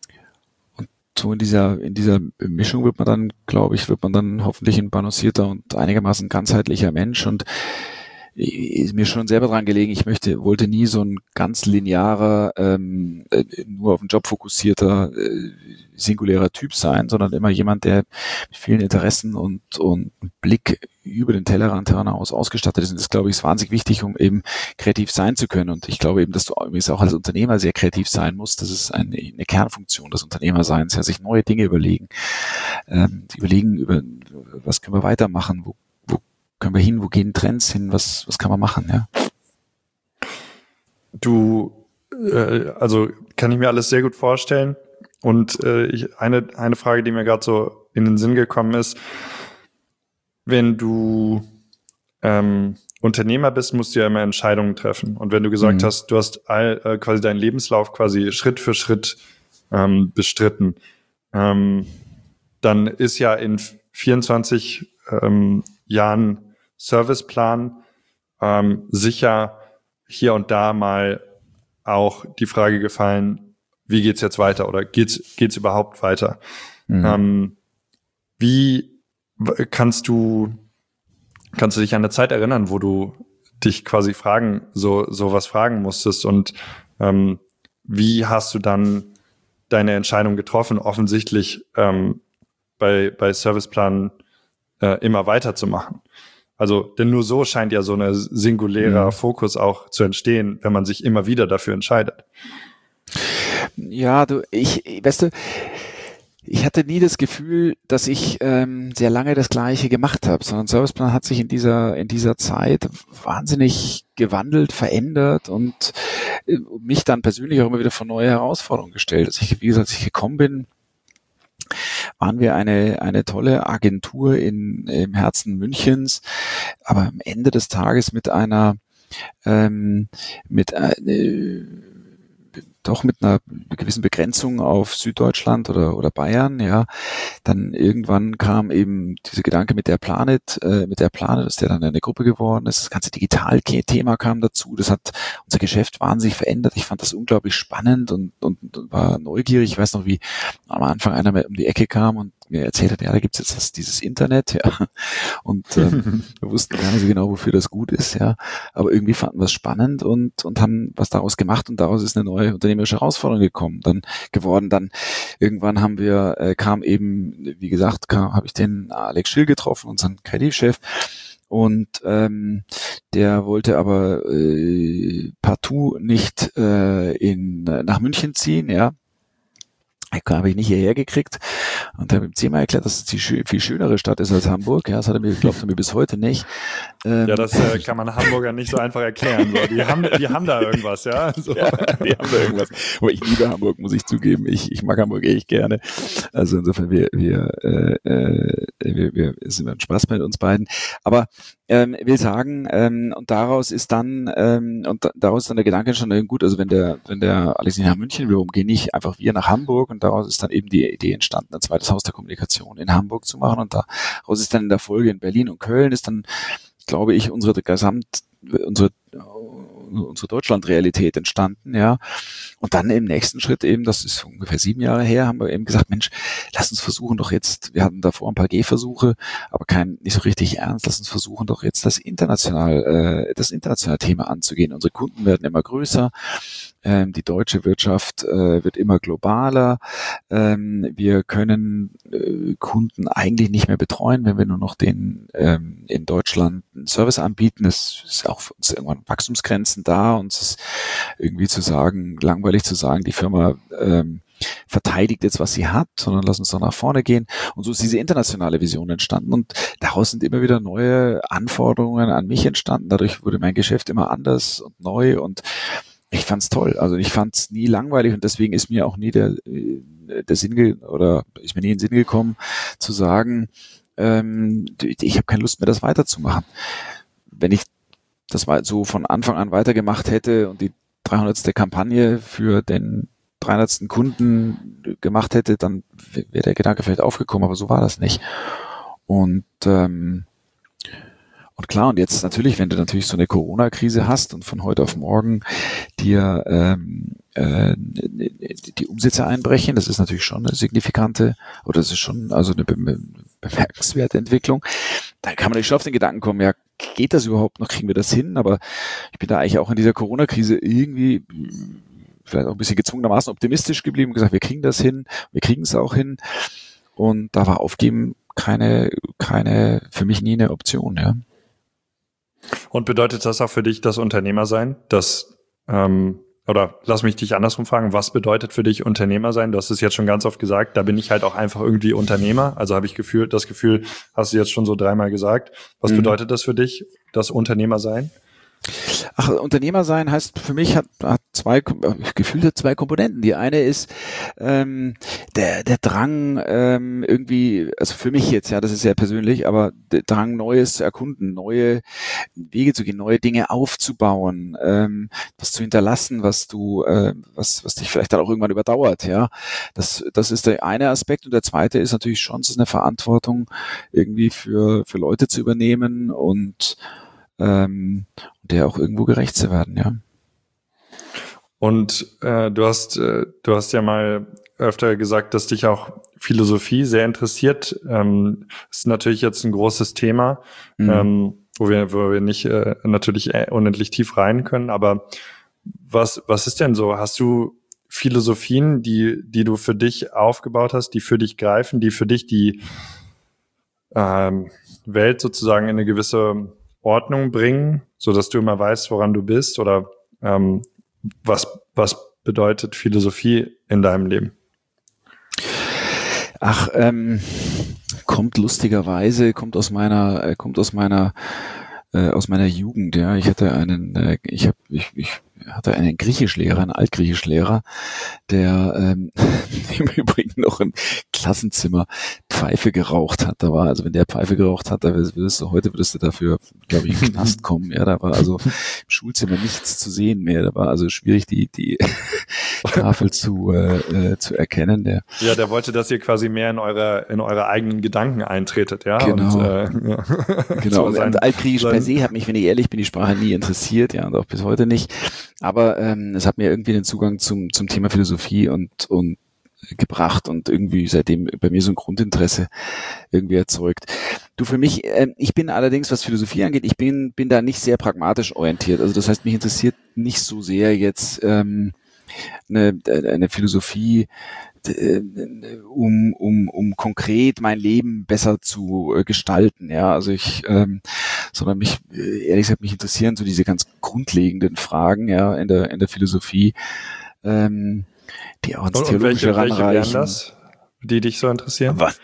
so in dieser, in dieser Mischung wird man dann, glaube ich, wird man dann hoffentlich ein balancierter und einigermaßen ganzheitlicher Mensch und ist mir schon selber dran gelegen, ich möchte, wollte nie so ein ganz linearer, ähm, nur auf den Job fokussierter, äh, singulärer Typ sein, sondern immer jemand, der mit vielen Interessen und, und Blick über den Tellerrand hinaus ausgestattet ist. Und das, glaube ich, ist wahnsinnig wichtig, um eben kreativ sein zu können. Und ich glaube eben, dass du übrigens auch als Unternehmer sehr kreativ sein musst. Das ist eine, eine Kernfunktion des Unternehmerseins, ja, sich neue Dinge überlegen, ähm, überlegen über, was können wir weitermachen, wo, wo können wir hin, wo gehen Trends hin, was, was kann man machen, ja. Du, äh, also kann ich mir alles sehr gut vorstellen. Und äh, ich, eine, eine Frage, die mir gerade so in den Sinn gekommen ist, wenn du ähm, Unternehmer bist, musst du ja immer Entscheidungen treffen. Und wenn du gesagt mhm. hast, du hast all, äh, quasi deinen Lebenslauf quasi Schritt für Schritt ähm, bestritten, ähm, dann ist ja in vierundzwanzig ähm, Jahren Serviceplan ähm, sicher hier und da mal auch die Frage gefallen, wie geht's jetzt weiter oder geht's geht's überhaupt weiter? Mhm. Ähm, wie kannst du kannst du dich an eine Zeit erinnern, wo du dich quasi fragen so sowas fragen musstest und ähm, wie hast du dann deine Entscheidung getroffen, offensichtlich ähm, bei bei Serviceplan äh, immer weiterzumachen? Also, denn nur so scheint ja so ein singulärer mhm. Fokus auch zu entstehen, wenn man sich immer wieder dafür entscheidet. Ja, du, ich, weißt du, ich hatte nie das Gefühl, dass ich ähm, sehr lange das Gleiche gemacht habe, sondern Serviceplan hat sich in dieser in dieser Zeit wahnsinnig gewandelt, verändert und äh, mich dann persönlich auch immer wieder vor neue Herausforderungen gestellt. Als ich, wie gesagt, als ich gekommen bin, waren wir eine eine tolle Agentur in im Herzen Münchens, aber am Ende des Tages mit einer ähm, mit äh, doch mit einer gewissen Begrenzung auf Süddeutschland oder oder Bayern, ja. Dann irgendwann kam eben dieser Gedanke mit der Planet, äh, mit der Planet, ist der dann eine Gruppe geworden ist. Das ganze Digital-Thema kam dazu. Das hat unser Geschäft wahnsinnig verändert. Ich fand das unglaublich spannend und, und, und war neugierig. Ich weiß noch, wie am Anfang einer mal um die Ecke kam und mir erzählt hat, ja, da gibt's jetzt das, dieses Internet, ja. Und ähm, wir wussten gar nicht so genau, wofür das gut ist, ja. Aber irgendwie fanden wir es spannend und und haben was daraus gemacht und daraus ist eine neue unternehmerische Herausforderung gekommen, dann geworden. Dann irgendwann haben wir, äh, kam eben, wie gesagt, kam, habe ich den Alex Schill getroffen, unseren Kreativchef. Und ähm, der wollte aber äh, partout nicht äh, in nach München ziehen, ja. Habe ich nicht hierher gekriegt und habe ihm zehnmal erklärt, dass es die schö- viel schönere Stadt ist als Hamburg. Ja, das hat er mir geglaubt, er mir bis heute nicht. Ähm, ja, das äh, kann man Hamburger nicht so einfach erklären. So. Die haben, die haben da irgendwas, ja. So. Ja, die haben da irgendwas. Aber ich liebe Hamburg, muss ich zugeben. Ich, ich mag Hamburg echt gerne. Also insofern, wir, wir, äh, äh, wir, wir sind ein Spaß mit uns beiden. Aber ähm, will sagen, ähm, und daraus ist dann, ähm, und da, daraus ist dann der Gedanke schon gut, also wenn der, wenn der Alex nicht nach München will, warum gehen nicht einfach wir nach Hamburg? Und daraus ist dann eben die Idee entstanden, ein zweites Haus der Kommunikation in Hamburg zu machen. Und daraus ist dann in der Folge in Berlin und Köln ist dann, glaube ich, unsere Gesamt, unsere, unsere Deutschland-Realität entstanden, ja. Und dann im nächsten Schritt eben, das ist ungefähr sieben Jahre her, haben wir eben gesagt, Mensch, lass uns versuchen doch jetzt, wir hatten davor ein paar Gehversuche, aber kein, nicht so richtig ernst, lass uns versuchen doch jetzt das international, äh, das internationale Thema anzugehen. Unsere Kunden werden immer größer, ähm, die deutsche Wirtschaft äh, wird immer globaler, ähm, wir können äh, Kunden eigentlich nicht mehr betreuen, wenn wir nur noch den ähm, in Deutschland einen Service anbieten. Es ist auch für uns irgendwann Wachstumsgrenzen da, uns ist irgendwie zu sagen, langweilig zu sagen, die Firma ähm, verteidigt jetzt, was sie hat, sondern lass uns doch nach vorne gehen. Und so ist diese internationale Vision entstanden und daraus sind immer wieder neue Anforderungen an mich entstanden. Dadurch wurde mein Geschäft immer anders und neu und ich fand's toll. Also ich fand's nie langweilig und deswegen ist mir auch nie der, der Sinn ge- oder ist mir nie in den Sinn gekommen zu sagen, ähm, ich habe keine Lust mehr, das weiterzumachen. Wenn ich das mal so von Anfang an weitergemacht hätte und die dreihundertste Kampagne für den dreihundertsten Kunden gemacht hätte, dann wäre der Gedanke vielleicht aufgekommen, aber so war das nicht. Und ähm, und klar, und jetzt natürlich, wenn du natürlich so eine Corona-Krise hast und von heute auf morgen dir ähm, äh, die Umsätze einbrechen, das ist natürlich schon eine signifikante, oder das ist schon also eine be- bemerkenswerte Entwicklung, dann kann man natürlich schon auf den Gedanken kommen, ja, geht das überhaupt noch, kriegen wir das hin? Aber ich bin da eigentlich auch in dieser Corona-Krise irgendwie vielleicht auch ein bisschen gezwungenermaßen optimistisch geblieben und gesagt, wir kriegen das hin, wir kriegen es auch hin. Und da war Aufgeben keine, keine, für mich nie eine Option, ja. Und bedeutet das auch für dich das Unternehmer sein? Das, ähm, oder lass mich dich andersrum fragen, was bedeutet für dich Unternehmer sein? Du hast es jetzt schon ganz oft gesagt, da bin ich halt auch einfach irgendwie Unternehmer. Also habe ich gefühlt, das Gefühl, hast du jetzt schon so dreimal gesagt. Was mhm. bedeutet das für dich, das Unternehmer sein? Ach, Unternehmer sein heißt für mich hat, hat zwei gefühlte zwei Komponenten. Die eine ist ähm, der der Drang ähm, irgendwie, also für mich jetzt, ja, das ist sehr persönlich, aber der Drang, Neues zu erkunden, neue Wege zu gehen, neue Dinge aufzubauen, ähm, was zu hinterlassen, was du, äh, was was dich vielleicht dann auch irgendwann überdauert, ja. Das das ist der eine Aspekt und der zweite ist natürlich schon, es ist eine Verantwortung irgendwie für für Leute zu übernehmen und ähm, der auch irgendwo gerecht zu werden, ja. Und äh, du hast äh, du hast ja mal öfter gesagt, dass dich auch Philosophie sehr interessiert. Ähm, ist natürlich jetzt ein großes Thema, mhm. ähm, wo wir wo wir nicht äh, natürlich unendlich tief rein können. Aber was was ist denn so? Hast du Philosophien, die die du für dich aufgebaut hast, die für dich greifen, die für dich die ähm, Welt sozusagen in eine gewisse Ordnung bringen, so dass du immer weißt, woran du bist oder ähm, was was bedeutet Philosophie in deinem Leben? Ach, ähm, kommt lustigerweise, kommt aus meiner, äh, kommt aus meiner, äh, aus meiner Jugend, ja. Ich hatte einen, äh, ich habe, ich, ich hatte einen Griechischlehrer, einen Altgriechischlehrer, der ähm, im Übrigen noch im Klassenzimmer Pfeife geraucht hat. Da war, also wenn der Pfeife geraucht hat, da würdest du, heute würdest du dafür, glaube ich, in den Knast kommen. Ja, da war also im Schulzimmer nichts zu sehen mehr. Da war also schwierig, die die Tafel zu äh, zu erkennen. Der ja, der wollte, dass ihr quasi mehr in eure in eure eigenen Gedanken eintretet, ja. Genau. Und, äh, ja. Genau. So sein, und Altgriechisch sein, per se hat mich, wenn ich ehrlich bin, die Sprache nie interessiert, ja, und auch bis heute nicht. Aber ähm, es hat mir irgendwie den Zugang zum zum Thema Philosophie und und gebracht und irgendwie seitdem bei mir so ein Grundinteresse irgendwie erzeugt. Du, für mich, äh, ich bin allerdings, was Philosophie angeht, ich bin bin da nicht sehr pragmatisch orientiert. Also das heißt, mich interessiert nicht so sehr jetzt ähm, eine, eine Philosophie, äh, um um um konkret mein Leben besser zu äh, gestalten. Ja, also ich, ähm, sondern mich äh, ehrlich gesagt mich interessieren so diese ganz grundlegenden Fragen, ja, in der in der Philosophie. Ähm, die auch ins und, Theologische und welche, ranreichen. welche wären das, die dich so interessieren? Was,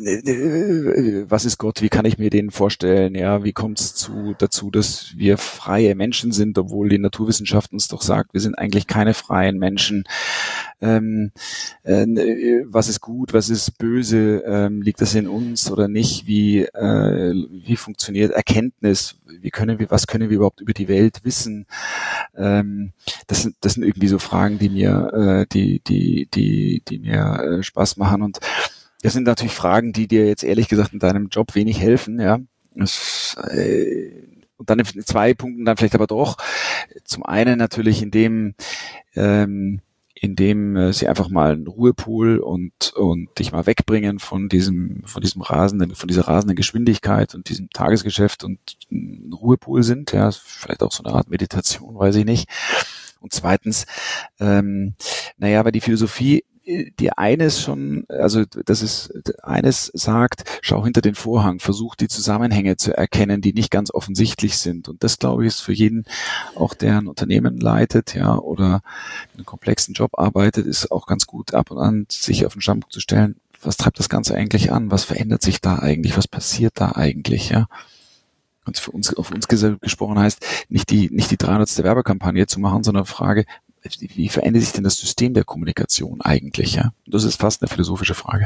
was ist Gott? Wie kann ich mir den vorstellen? Ja, wie kommt es zu, dazu, dass wir freie Menschen sind, obwohl die Naturwissenschaft uns doch sagt, wir sind eigentlich keine freien Menschen. Ähm, äh, was ist gut? Was ist böse? Ähm, liegt das in uns oder nicht? Wie äh, wie funktioniert Erkenntnis? Wie können wir? Was können wir überhaupt über die Welt wissen? Ähm, das sind das sind irgendwie so Fragen, die mir äh, die die die die mir äh, Spaß machen. Und das sind natürlich Fragen, die dir jetzt ehrlich gesagt in deinem Job wenig helfen, ja. Das, äh, und dann in zwei Punkten dann vielleicht aber doch. Zum einen natürlich in dem, ähm, in dem äh, sie einfach mal einen Ruhepol und und dich mal wegbringen von diesem von diesem rasenden von dieser rasenden Geschwindigkeit und diesem Tagesgeschäft und ein Ruhepol sind, ja, vielleicht auch so eine Art Meditation, weiß ich nicht. Und zweitens, ähm, naja, aber die Philosophie, die eines schon, also das ist eines sagt, schau hinter den Vorhang, versuch die Zusammenhänge zu erkennen, die nicht ganz offensichtlich sind. Und das, glaube ich, ist für jeden, auch der ein Unternehmen leitet, ja, oder einen komplexen Job arbeitet, ist auch ganz gut, ab und an sich auf den Standpunkt zu stellen, was treibt das Ganze eigentlich an? Was verändert sich da eigentlich? Was passiert da eigentlich, ja? Und für uns, auf uns gesprochen heißt, nicht die, nicht die dreihundertste Werbekampagne zu machen, sondern Frage, wie verändert sich denn das System der Kommunikation eigentlich, ja? Das ist fast eine philosophische Frage.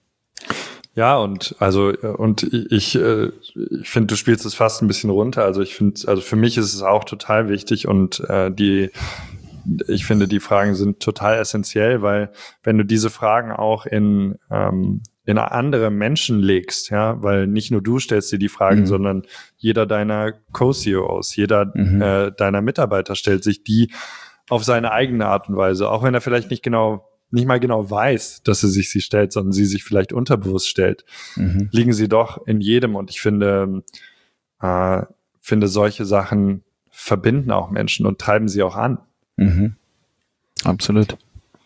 Ja, und also und ich äh, ich finde, du spielst es fast ein bisschen runter. Also ich finde, also für mich ist es auch total wichtig und äh, die ich finde, die Fragen sind total essentiell, weil wenn du diese Fragen auch in ähm, in andere Menschen legst, ja, weil nicht nur du stellst dir die Fragen, mhm. sondern jeder deiner Co-C E Os, jeder mhm. äh, deiner Mitarbeiter stellt sich die auf seine eigene Art und Weise, auch wenn er vielleicht nicht genau, nicht mal genau weiß, dass er sich sie stellt, sondern sie sich vielleicht unterbewusst stellt, mhm. liegen sie doch in jedem. Und ich finde, äh, finde solche Sachen verbinden auch Menschen und treiben sie auch an. Mhm. Absolut.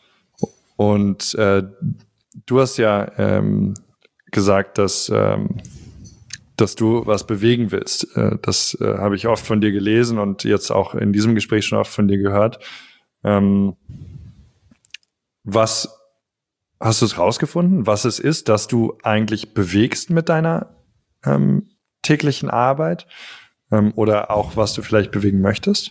Und äh, du hast ja ähm, gesagt, dass ähm, dass du was bewegen willst. Das äh, habe ich oft von dir gelesen und jetzt auch in diesem Gespräch schon oft von dir gehört. Ähm, was hast du es rausgefunden, was es ist, dass du eigentlich bewegst mit deiner ähm, täglichen Arbeit ähm, oder auch was du vielleicht bewegen möchtest?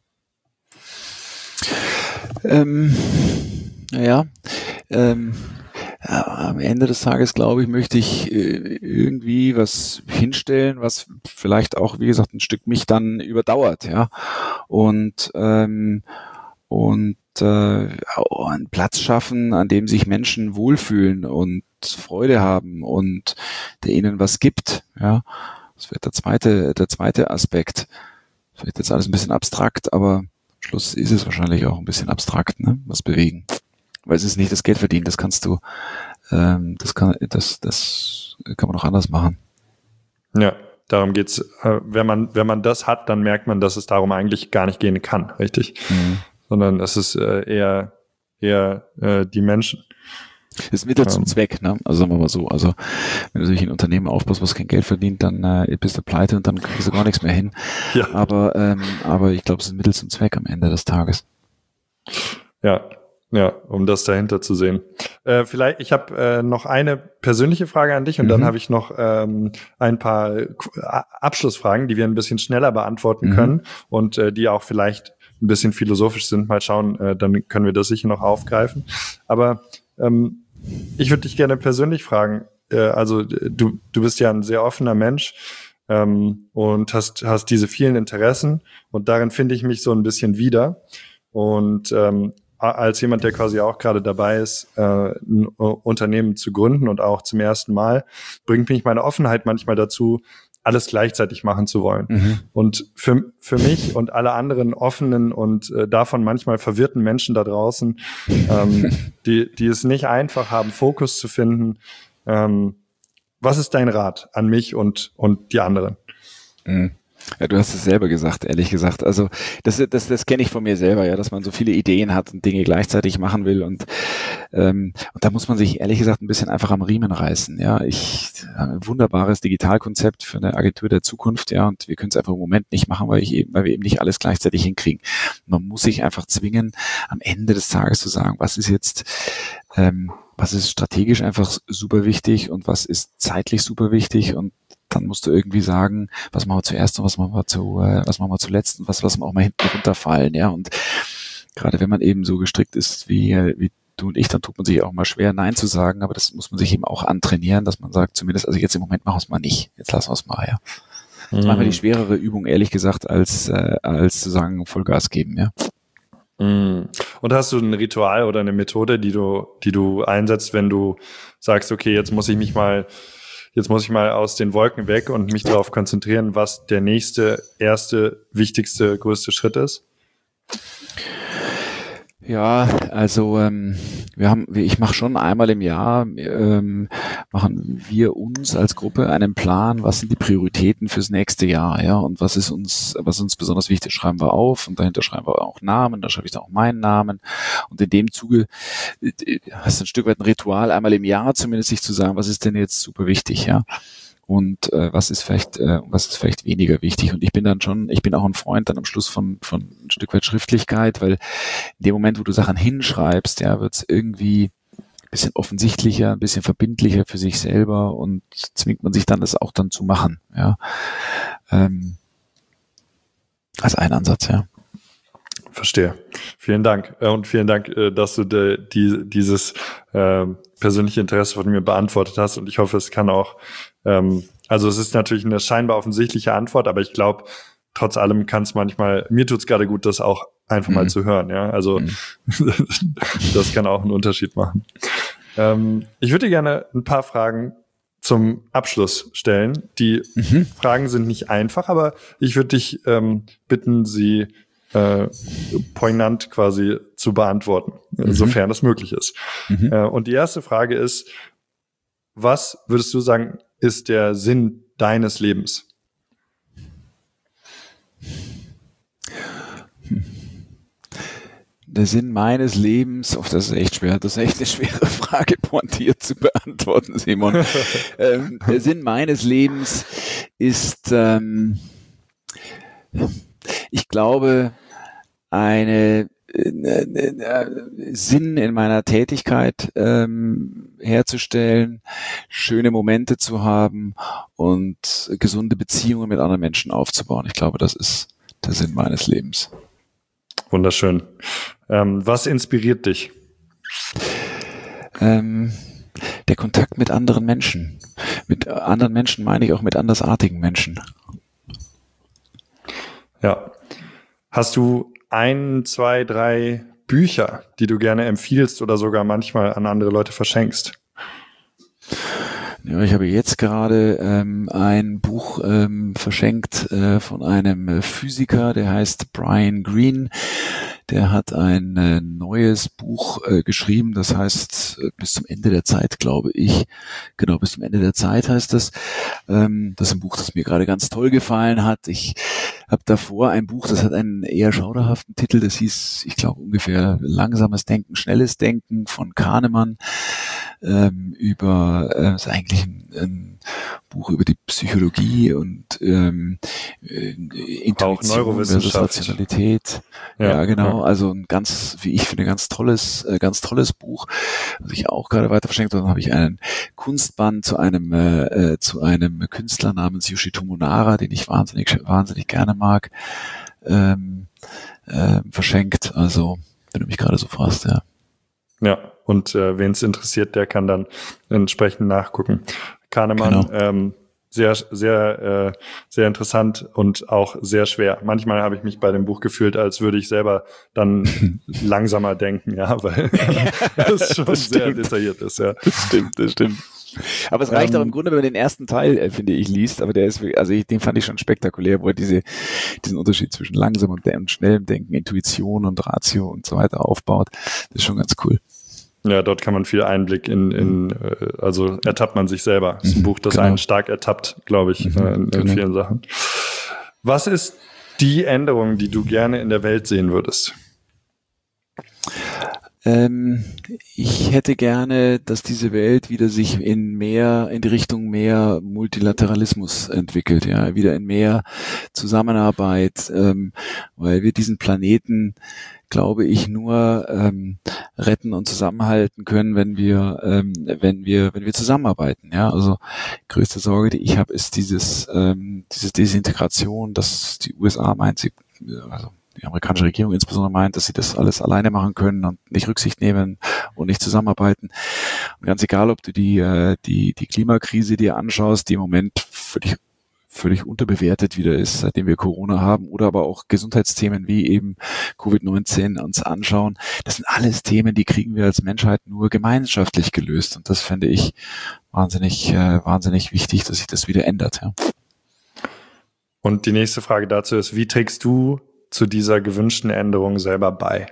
Ähm, naja, ähm, Ja, am Ende des Tages, glaube ich, möchte ich äh, irgendwie was hinstellen, was vielleicht auch, wie gesagt, ein Stück mich dann überdauert, ja. Und ähm, und äh, auch einen Platz schaffen, an dem sich Menschen wohlfühlen und Freude haben und der ihnen was gibt, ja. Das wird der zweite, der zweite Aspekt. Vielleicht jetzt alles ein bisschen abstrakt, aber am Schluss ist es wahrscheinlich auch ein bisschen abstrakt, ne? Was bewegen. Weil es ist nicht das Geld verdienen, das kannst du, ähm, das kann, das, das kann man auch anders machen. Ja, darum geht's. Äh, wenn man, wenn man das hat, dann merkt man, dass es darum eigentlich gar nicht gehen kann, richtig? Mhm. Sondern es ist äh, eher, eher äh, die Menschen. Das ist Mittel zum Zweck, ne? Also sagen wir mal so. Also wenn du dich ein Unternehmen aufbaust, was kein Geld verdient, dann äh, bist du pleite und dann kriegst du gar nichts mehr hin. Ja. Aber, ähm, aber ich glaube, es ist ein Mittel zum Zweck am Ende des Tages. Ja, ja, um das dahinter zu sehen. Äh, vielleicht, ich habe äh, noch eine persönliche Frage an dich und mhm. dann habe ich noch ähm, ein paar Abschlussfragen, die wir ein bisschen schneller beantworten mhm. können und äh, die auch vielleicht ein bisschen philosophisch sind. Mal schauen, äh, dann können wir das sicher noch aufgreifen. Aber ähm, ich würde dich gerne persönlich fragen, äh, also du, du bist ja ein sehr offener Mensch ähm, und hast, hast diese vielen Interessen und darin finde ich mich so ein bisschen wieder. Und ähm, als jemand, der quasi auch gerade dabei ist, äh, ein Unternehmen zu gründen und auch zum ersten Mal, bringt mich meine Offenheit manchmal dazu, alles gleichzeitig machen zu wollen. Mhm. Und für, für mich und alle anderen offenen und äh, davon manchmal verwirrten Menschen da draußen, ähm, die, die es nicht einfach haben, Fokus zu finden, ähm, was ist dein Rat an mich und, und die anderen? Mhm. Ja, du hast es selber gesagt, ehrlich gesagt. Also das, das, das kenne ich von mir selber, ja, dass man so viele Ideen hat und Dinge gleichzeitig machen will und ähm, und da muss man sich ehrlich gesagt ein bisschen einfach am Riemen reißen. Ja, ich ein wunderbares Digitalkonzept für eine Agentur der Zukunft, ja, und wir können es einfach im Moment nicht machen, weil ich eben, weil wir eben nicht alles gleichzeitig hinkriegen. Man muss sich einfach zwingen, am Ende des Tages zu sagen, was ist jetzt ähm, was ist strategisch einfach super wichtig und was ist zeitlich super wichtig und dann musst du irgendwie sagen, was machen wir zuerst und was machen wir zu, äh, was machen wir zuletzt und was lassen wir auch mal hinten runterfallen, ja. Und gerade wenn man eben so gestrickt ist wie, wie du und ich, dann tut man sich auch mal schwer, Nein zu sagen, aber das muss man sich eben auch antrainieren, dass man sagt, zumindest, also jetzt im Moment machen wir es mal nicht, jetzt lassen wir es mal, ja. Das ist manchmal die schwerere Übung, ehrlich gesagt, als, äh, als zu sagen, Vollgas geben, ja. Und hast du ein Ritual oder eine Methode, die du, die du einsetzt, wenn du sagst, okay, jetzt muss ich mich mal Jetzt muss ich mal aus den Wolken weg und mich darauf konzentrieren, was der nächste, erste, wichtigste, größte Schritt ist? Ja, also ähm, wir haben, ich mache schon einmal im Jahr, ähm, machen wir uns als Gruppe einen Plan, was sind die Prioritäten fürs nächste Jahr, ja, und was ist uns, was ist uns besonders wichtig, schreiben wir auf und dahinter schreiben wir auch Namen, da schreibe ich dann auch meinen Namen und in dem Zuge äh, hast du ein Stück weit ein Ritual, einmal im Jahr zumindest sich zu sagen, was ist denn jetzt super wichtig, ja. Und äh, was ist vielleicht, äh, was ist vielleicht weniger wichtig? Und ich bin dann schon, ich bin auch ein Freund dann am Schluss von von ein Stück weit Schriftlichkeit, weil in dem Moment, wo du Sachen hinschreibst, ja, wird es irgendwie ein bisschen offensichtlicher, ein bisschen verbindlicher für sich selber und zwingt man sich dann, das auch dann zu machen, ja. Ähm, als ein Ansatz, ja. Verstehe. Vielen Dank. Und vielen Dank, dass du de, die, dieses äh, persönliche Interesse von mir beantwortet hast. Und ich hoffe, es kann auch, ähm, also es ist natürlich eine scheinbar offensichtliche Antwort, aber ich glaube, trotz allem kann es manchmal, mir tut's gerade gut, das auch einfach mhm. mal zu hören. Ja, also mhm. das kann auch einen Unterschied machen. Ähm, ich würde dir gerne ein paar Fragen zum Abschluss stellen. Die mhm. Fragen sind nicht einfach, aber ich würde dich ähm, bitten, sie Äh, poignant quasi zu beantworten, mhm. sofern das möglich ist. Mhm. Äh, und die erste Frage ist, was würdest du sagen, ist der Sinn deines Lebens? Der Sinn meines Lebens, oh, das ist echt schwer, das ist echt eine schwere Frage, pointiert zu beantworten, Simon. ähm, der Sinn meines Lebens ist, ähm, ich glaube, eine, eine, eine Sinn in meiner Tätigkeit ähm, herzustellen, schöne Momente zu haben und gesunde Beziehungen mit anderen Menschen aufzubauen. Ich glaube, das ist der Sinn meines Lebens. Wunderschön. Ähm, was inspiriert dich? Ähm, der Kontakt mit anderen Menschen. Mit anderen Menschen meine ich auch mit andersartigen Menschen. Ja. Hast du ein, zwei, drei Bücher, die du gerne empfiehlst oder sogar manchmal an andere Leute verschenkst? Ja, ich habe jetzt gerade ähm, ein Buch ähm, verschenkt äh, von einem Physiker, der heißt Brian Greene. Der hat ein äh, neues Buch äh, geschrieben, das heißt äh, bis zum Ende der Zeit, glaube ich. Genau, bis zum Ende der Zeit heißt das. Ähm, das ist ein Buch, das mir gerade ganz toll gefallen hat. Ich habe davor ein Buch, das hat einen eher schauderhaften Titel, das hieß, ich glaube, ungefähr Langsames Denken, Schnelles Denken von Kahnemann, ähm, über, äh, ist eigentlich ein, ein Buch über die Psychologie und ähm, äh, Intuition versus Rationalität. Ja, ja genau. Ja. Also ein ganz, wie ich finde, ganz tolles, äh, ganz tolles Buch, was ich auch gerade weiter verschenkt habe. Dann habe ich einen Kunstband zu einem äh, zu einem Künstler namens Yoshitomo Nara, den ich wahnsinnig wahnsinnig gerne mag, ähm, äh, verschenkt. Also wenn du mich gerade so fragst, ja. Ja, und äh, wen es interessiert, der kann dann entsprechend nachgucken. Kahnemann, genau. ähm, sehr, sehr, äh, sehr interessant und auch sehr schwer. Manchmal habe ich mich bei dem Buch gefühlt, als würde ich selber dann langsamer denken, ja, weil das schon das sehr detailliert ist, ja. Das stimmt, das stimmt. Aber es reicht ähm, auch im Grunde, wenn man den ersten Teil, äh, finde ich, liest, aber der ist, also ich, den fand ich schon spektakulär, wo er diese, diesen Unterschied zwischen langsam und, und schnellem Denken, Intuition und Ratio und so weiter aufbaut. Das ist schon ganz cool. Ja, dort kann man viel Einblick in, in also ertappt man sich selber. Das ist ein Buch, das genau. einen stark ertappt, glaube ich, mhm, in, in genau. vielen Sachen. Was ist die Änderung, die du gerne in der Welt sehen würdest? Ähm, ich hätte gerne, dass diese Welt wieder sich in mehr, in die Richtung mehr Multilateralismus entwickelt, ja, wieder in mehr Zusammenarbeit, ähm, weil wir diesen Planeten, glaube ich, nur ähm, retten und zusammenhalten können, wenn wir, ähm, wenn wir, wenn wir zusammenarbeiten. Ja, also größte Sorge, die ich habe, ist dieses, ähm, diese Desintegration, dass die U S A meint, sie, also die amerikanische Regierung insbesondere meint, dass sie das alles alleine machen können und nicht Rücksicht nehmen und nicht zusammenarbeiten. Und ganz egal, ob du die äh, die die Klimakrise dir anschaust, die im Moment völlig völlig unterbewertet wieder ist, seitdem wir Corona haben, oder aber auch Gesundheitsthemen wie eben Covid neunzehn uns anschauen. Das sind alles Themen, die kriegen wir als Menschheit nur gemeinschaftlich gelöst. Und das finde ich wahnsinnig, äh, wahnsinnig wichtig, dass sich das wieder ändert. Ja. Und die nächste Frage dazu ist, wie trägst du zu dieser gewünschten Änderung selber bei?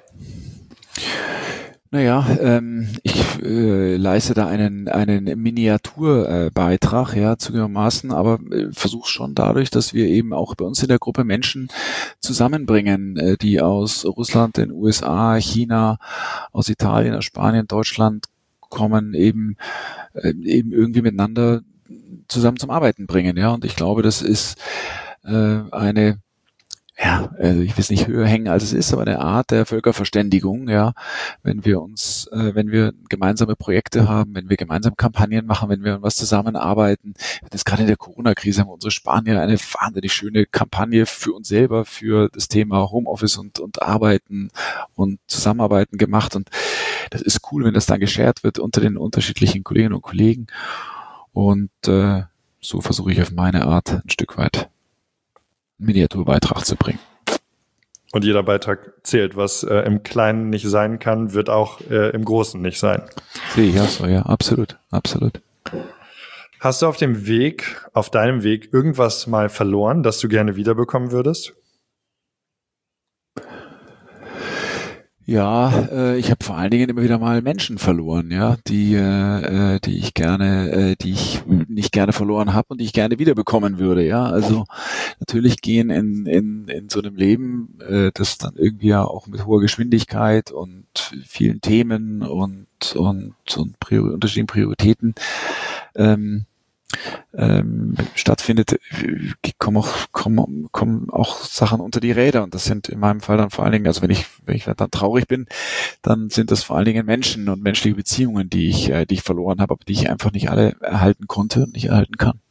Naja, ähm, ich äh, leiste da einen einen Miniaturbeitrag, äh, ja, zugegebenermaßen, aber äh, versuche schon dadurch, dass wir eben auch bei uns in der Gruppe Menschen zusammenbringen, äh, die aus Russland, den U S A, China, aus Italien, aus Spanien, Deutschland kommen, eben äh, eben irgendwie miteinander zusammen zum Arbeiten bringen, ja. Und ich glaube, das ist äh, eine ja, also ich will es nicht höher hängen, als es ist, aber eine Art der Völkerverständigung, ja, wenn wir uns, äh, wenn wir gemeinsame Projekte haben, wenn wir gemeinsam Kampagnen machen, wenn wir an was zusammenarbeiten. Das gerade in der Corona-Krise haben unsere Spanier eine wahnsinnig schöne Kampagne für uns selber, für das Thema Homeoffice und, und Arbeiten und Zusammenarbeiten gemacht. Und das ist cool, wenn das dann geshared wird unter den unterschiedlichen Kolleginnen und Kollegen. Und äh, so versuche ich auf meine Art ein Stück weit Miniaturbeitrag zu bringen. Und jeder Beitrag zählt. Was äh, im Kleinen nicht sein kann, wird auch äh, im Großen nicht sein. Sehe ich auch so, ja, absolut, absolut. Hast du auf dem Weg, auf deinem Weg irgendwas mal verloren, das du gerne wiederbekommen würdest? Ja, äh, ich habe vor allen Dingen immer wieder mal Menschen verloren, ja, die, äh, die ich gerne, äh, die ich nicht gerne verloren habe und die ich gerne wiederbekommen würde, ja. Also natürlich gehen in in in so einem Leben, äh, das dann irgendwie ja auch mit hoher Geschwindigkeit und vielen Themen und und und Prior- unterschiedlichen Prioritäten ähm, ähm, stattfindet, kommen auch, kommen, kommen auch Sachen unter die Räder, und das sind in meinem Fall dann vor allen Dingen, also wenn ich, wenn ich dann traurig bin, dann sind das vor allen Dingen Menschen und menschliche Beziehungen, die ich, äh, die ich verloren habe, aber die ich einfach nicht alle erhalten konnte und nicht erhalten kann.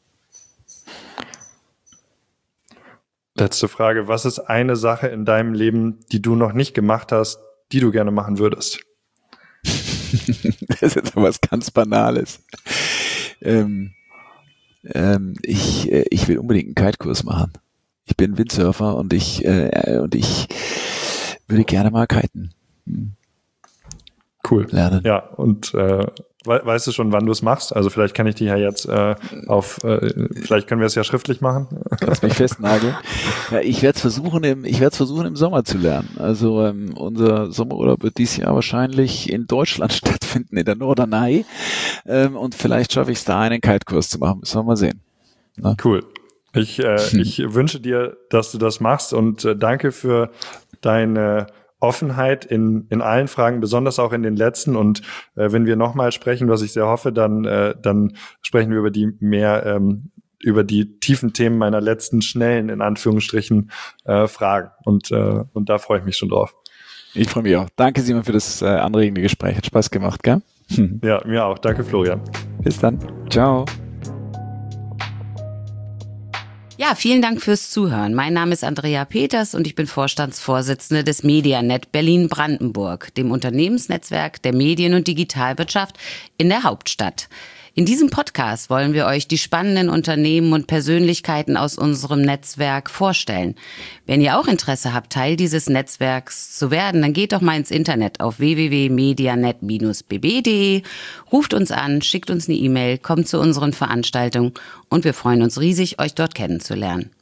Letzte Frage, was ist eine Sache in deinem Leben, die du noch nicht gemacht hast, die du gerne machen würdest? Das ist jetzt was ganz Banales. Ähm, Ähm, ich, äh, ich will unbedingt einen Kite-Kurs machen. Ich bin Windsurfer und ich, äh, und ich würde gerne mal kiten. Hm. Cool. Lernen. Ja, und äh, we- weißt du schon, wann du es machst? Also vielleicht kann ich dich ja jetzt äh, auf, äh, vielleicht können wir es ja schriftlich machen. Kannst mich festnageln. Ja, ich werde es versuchen, im, ich werde es versuchen im Sommer zu lernen. Also ähm, unser Sommerurlaub wird dieses Jahr wahrscheinlich in Deutschland stattfinden, in der Norderney. Ähm, und vielleicht schaffe ich es da, einen Kite-Kurs zu machen. Müssen wir mal sehen. Na? Cool. Ich, äh, ich wünsche dir, dass du das machst, und äh, danke für deine Offenheit in, in allen Fragen, besonders auch in den letzten. Und äh, wenn wir nochmal sprechen, was ich sehr hoffe, dann, äh, dann sprechen wir über die mehr, ähm, über die tiefen Themen meiner letzten schnellen, in Anführungsstrichen, äh, Fragen. Und, äh, und da freue ich mich schon drauf. Ich freue mich auch. Danke, Simon, für das äh, anregende Gespräch. Hat Spaß gemacht, gell? Hm. Ja, mir auch. Danke, Florian. Bis dann. Ciao. Ja, vielen Dank fürs Zuhören. Mein Name ist Andrea Peters und ich bin Vorstandsvorsitzende des Medianet Berlin-Brandenburg, dem Unternehmensnetzwerk der Medien- und Digitalwirtschaft in der Hauptstadt. In diesem Podcast wollen wir euch die spannenden Unternehmen und Persönlichkeiten aus unserem Netzwerk vorstellen. Wenn ihr auch Interesse habt, Teil dieses Netzwerks zu werden, dann geht doch mal ins Internet auf w w w punkt medianet Bindestrich b b punkt d e, ruft uns an, schickt uns eine E-Mail, kommt zu unseren Veranstaltungen und wir freuen uns riesig, euch dort kennenzulernen.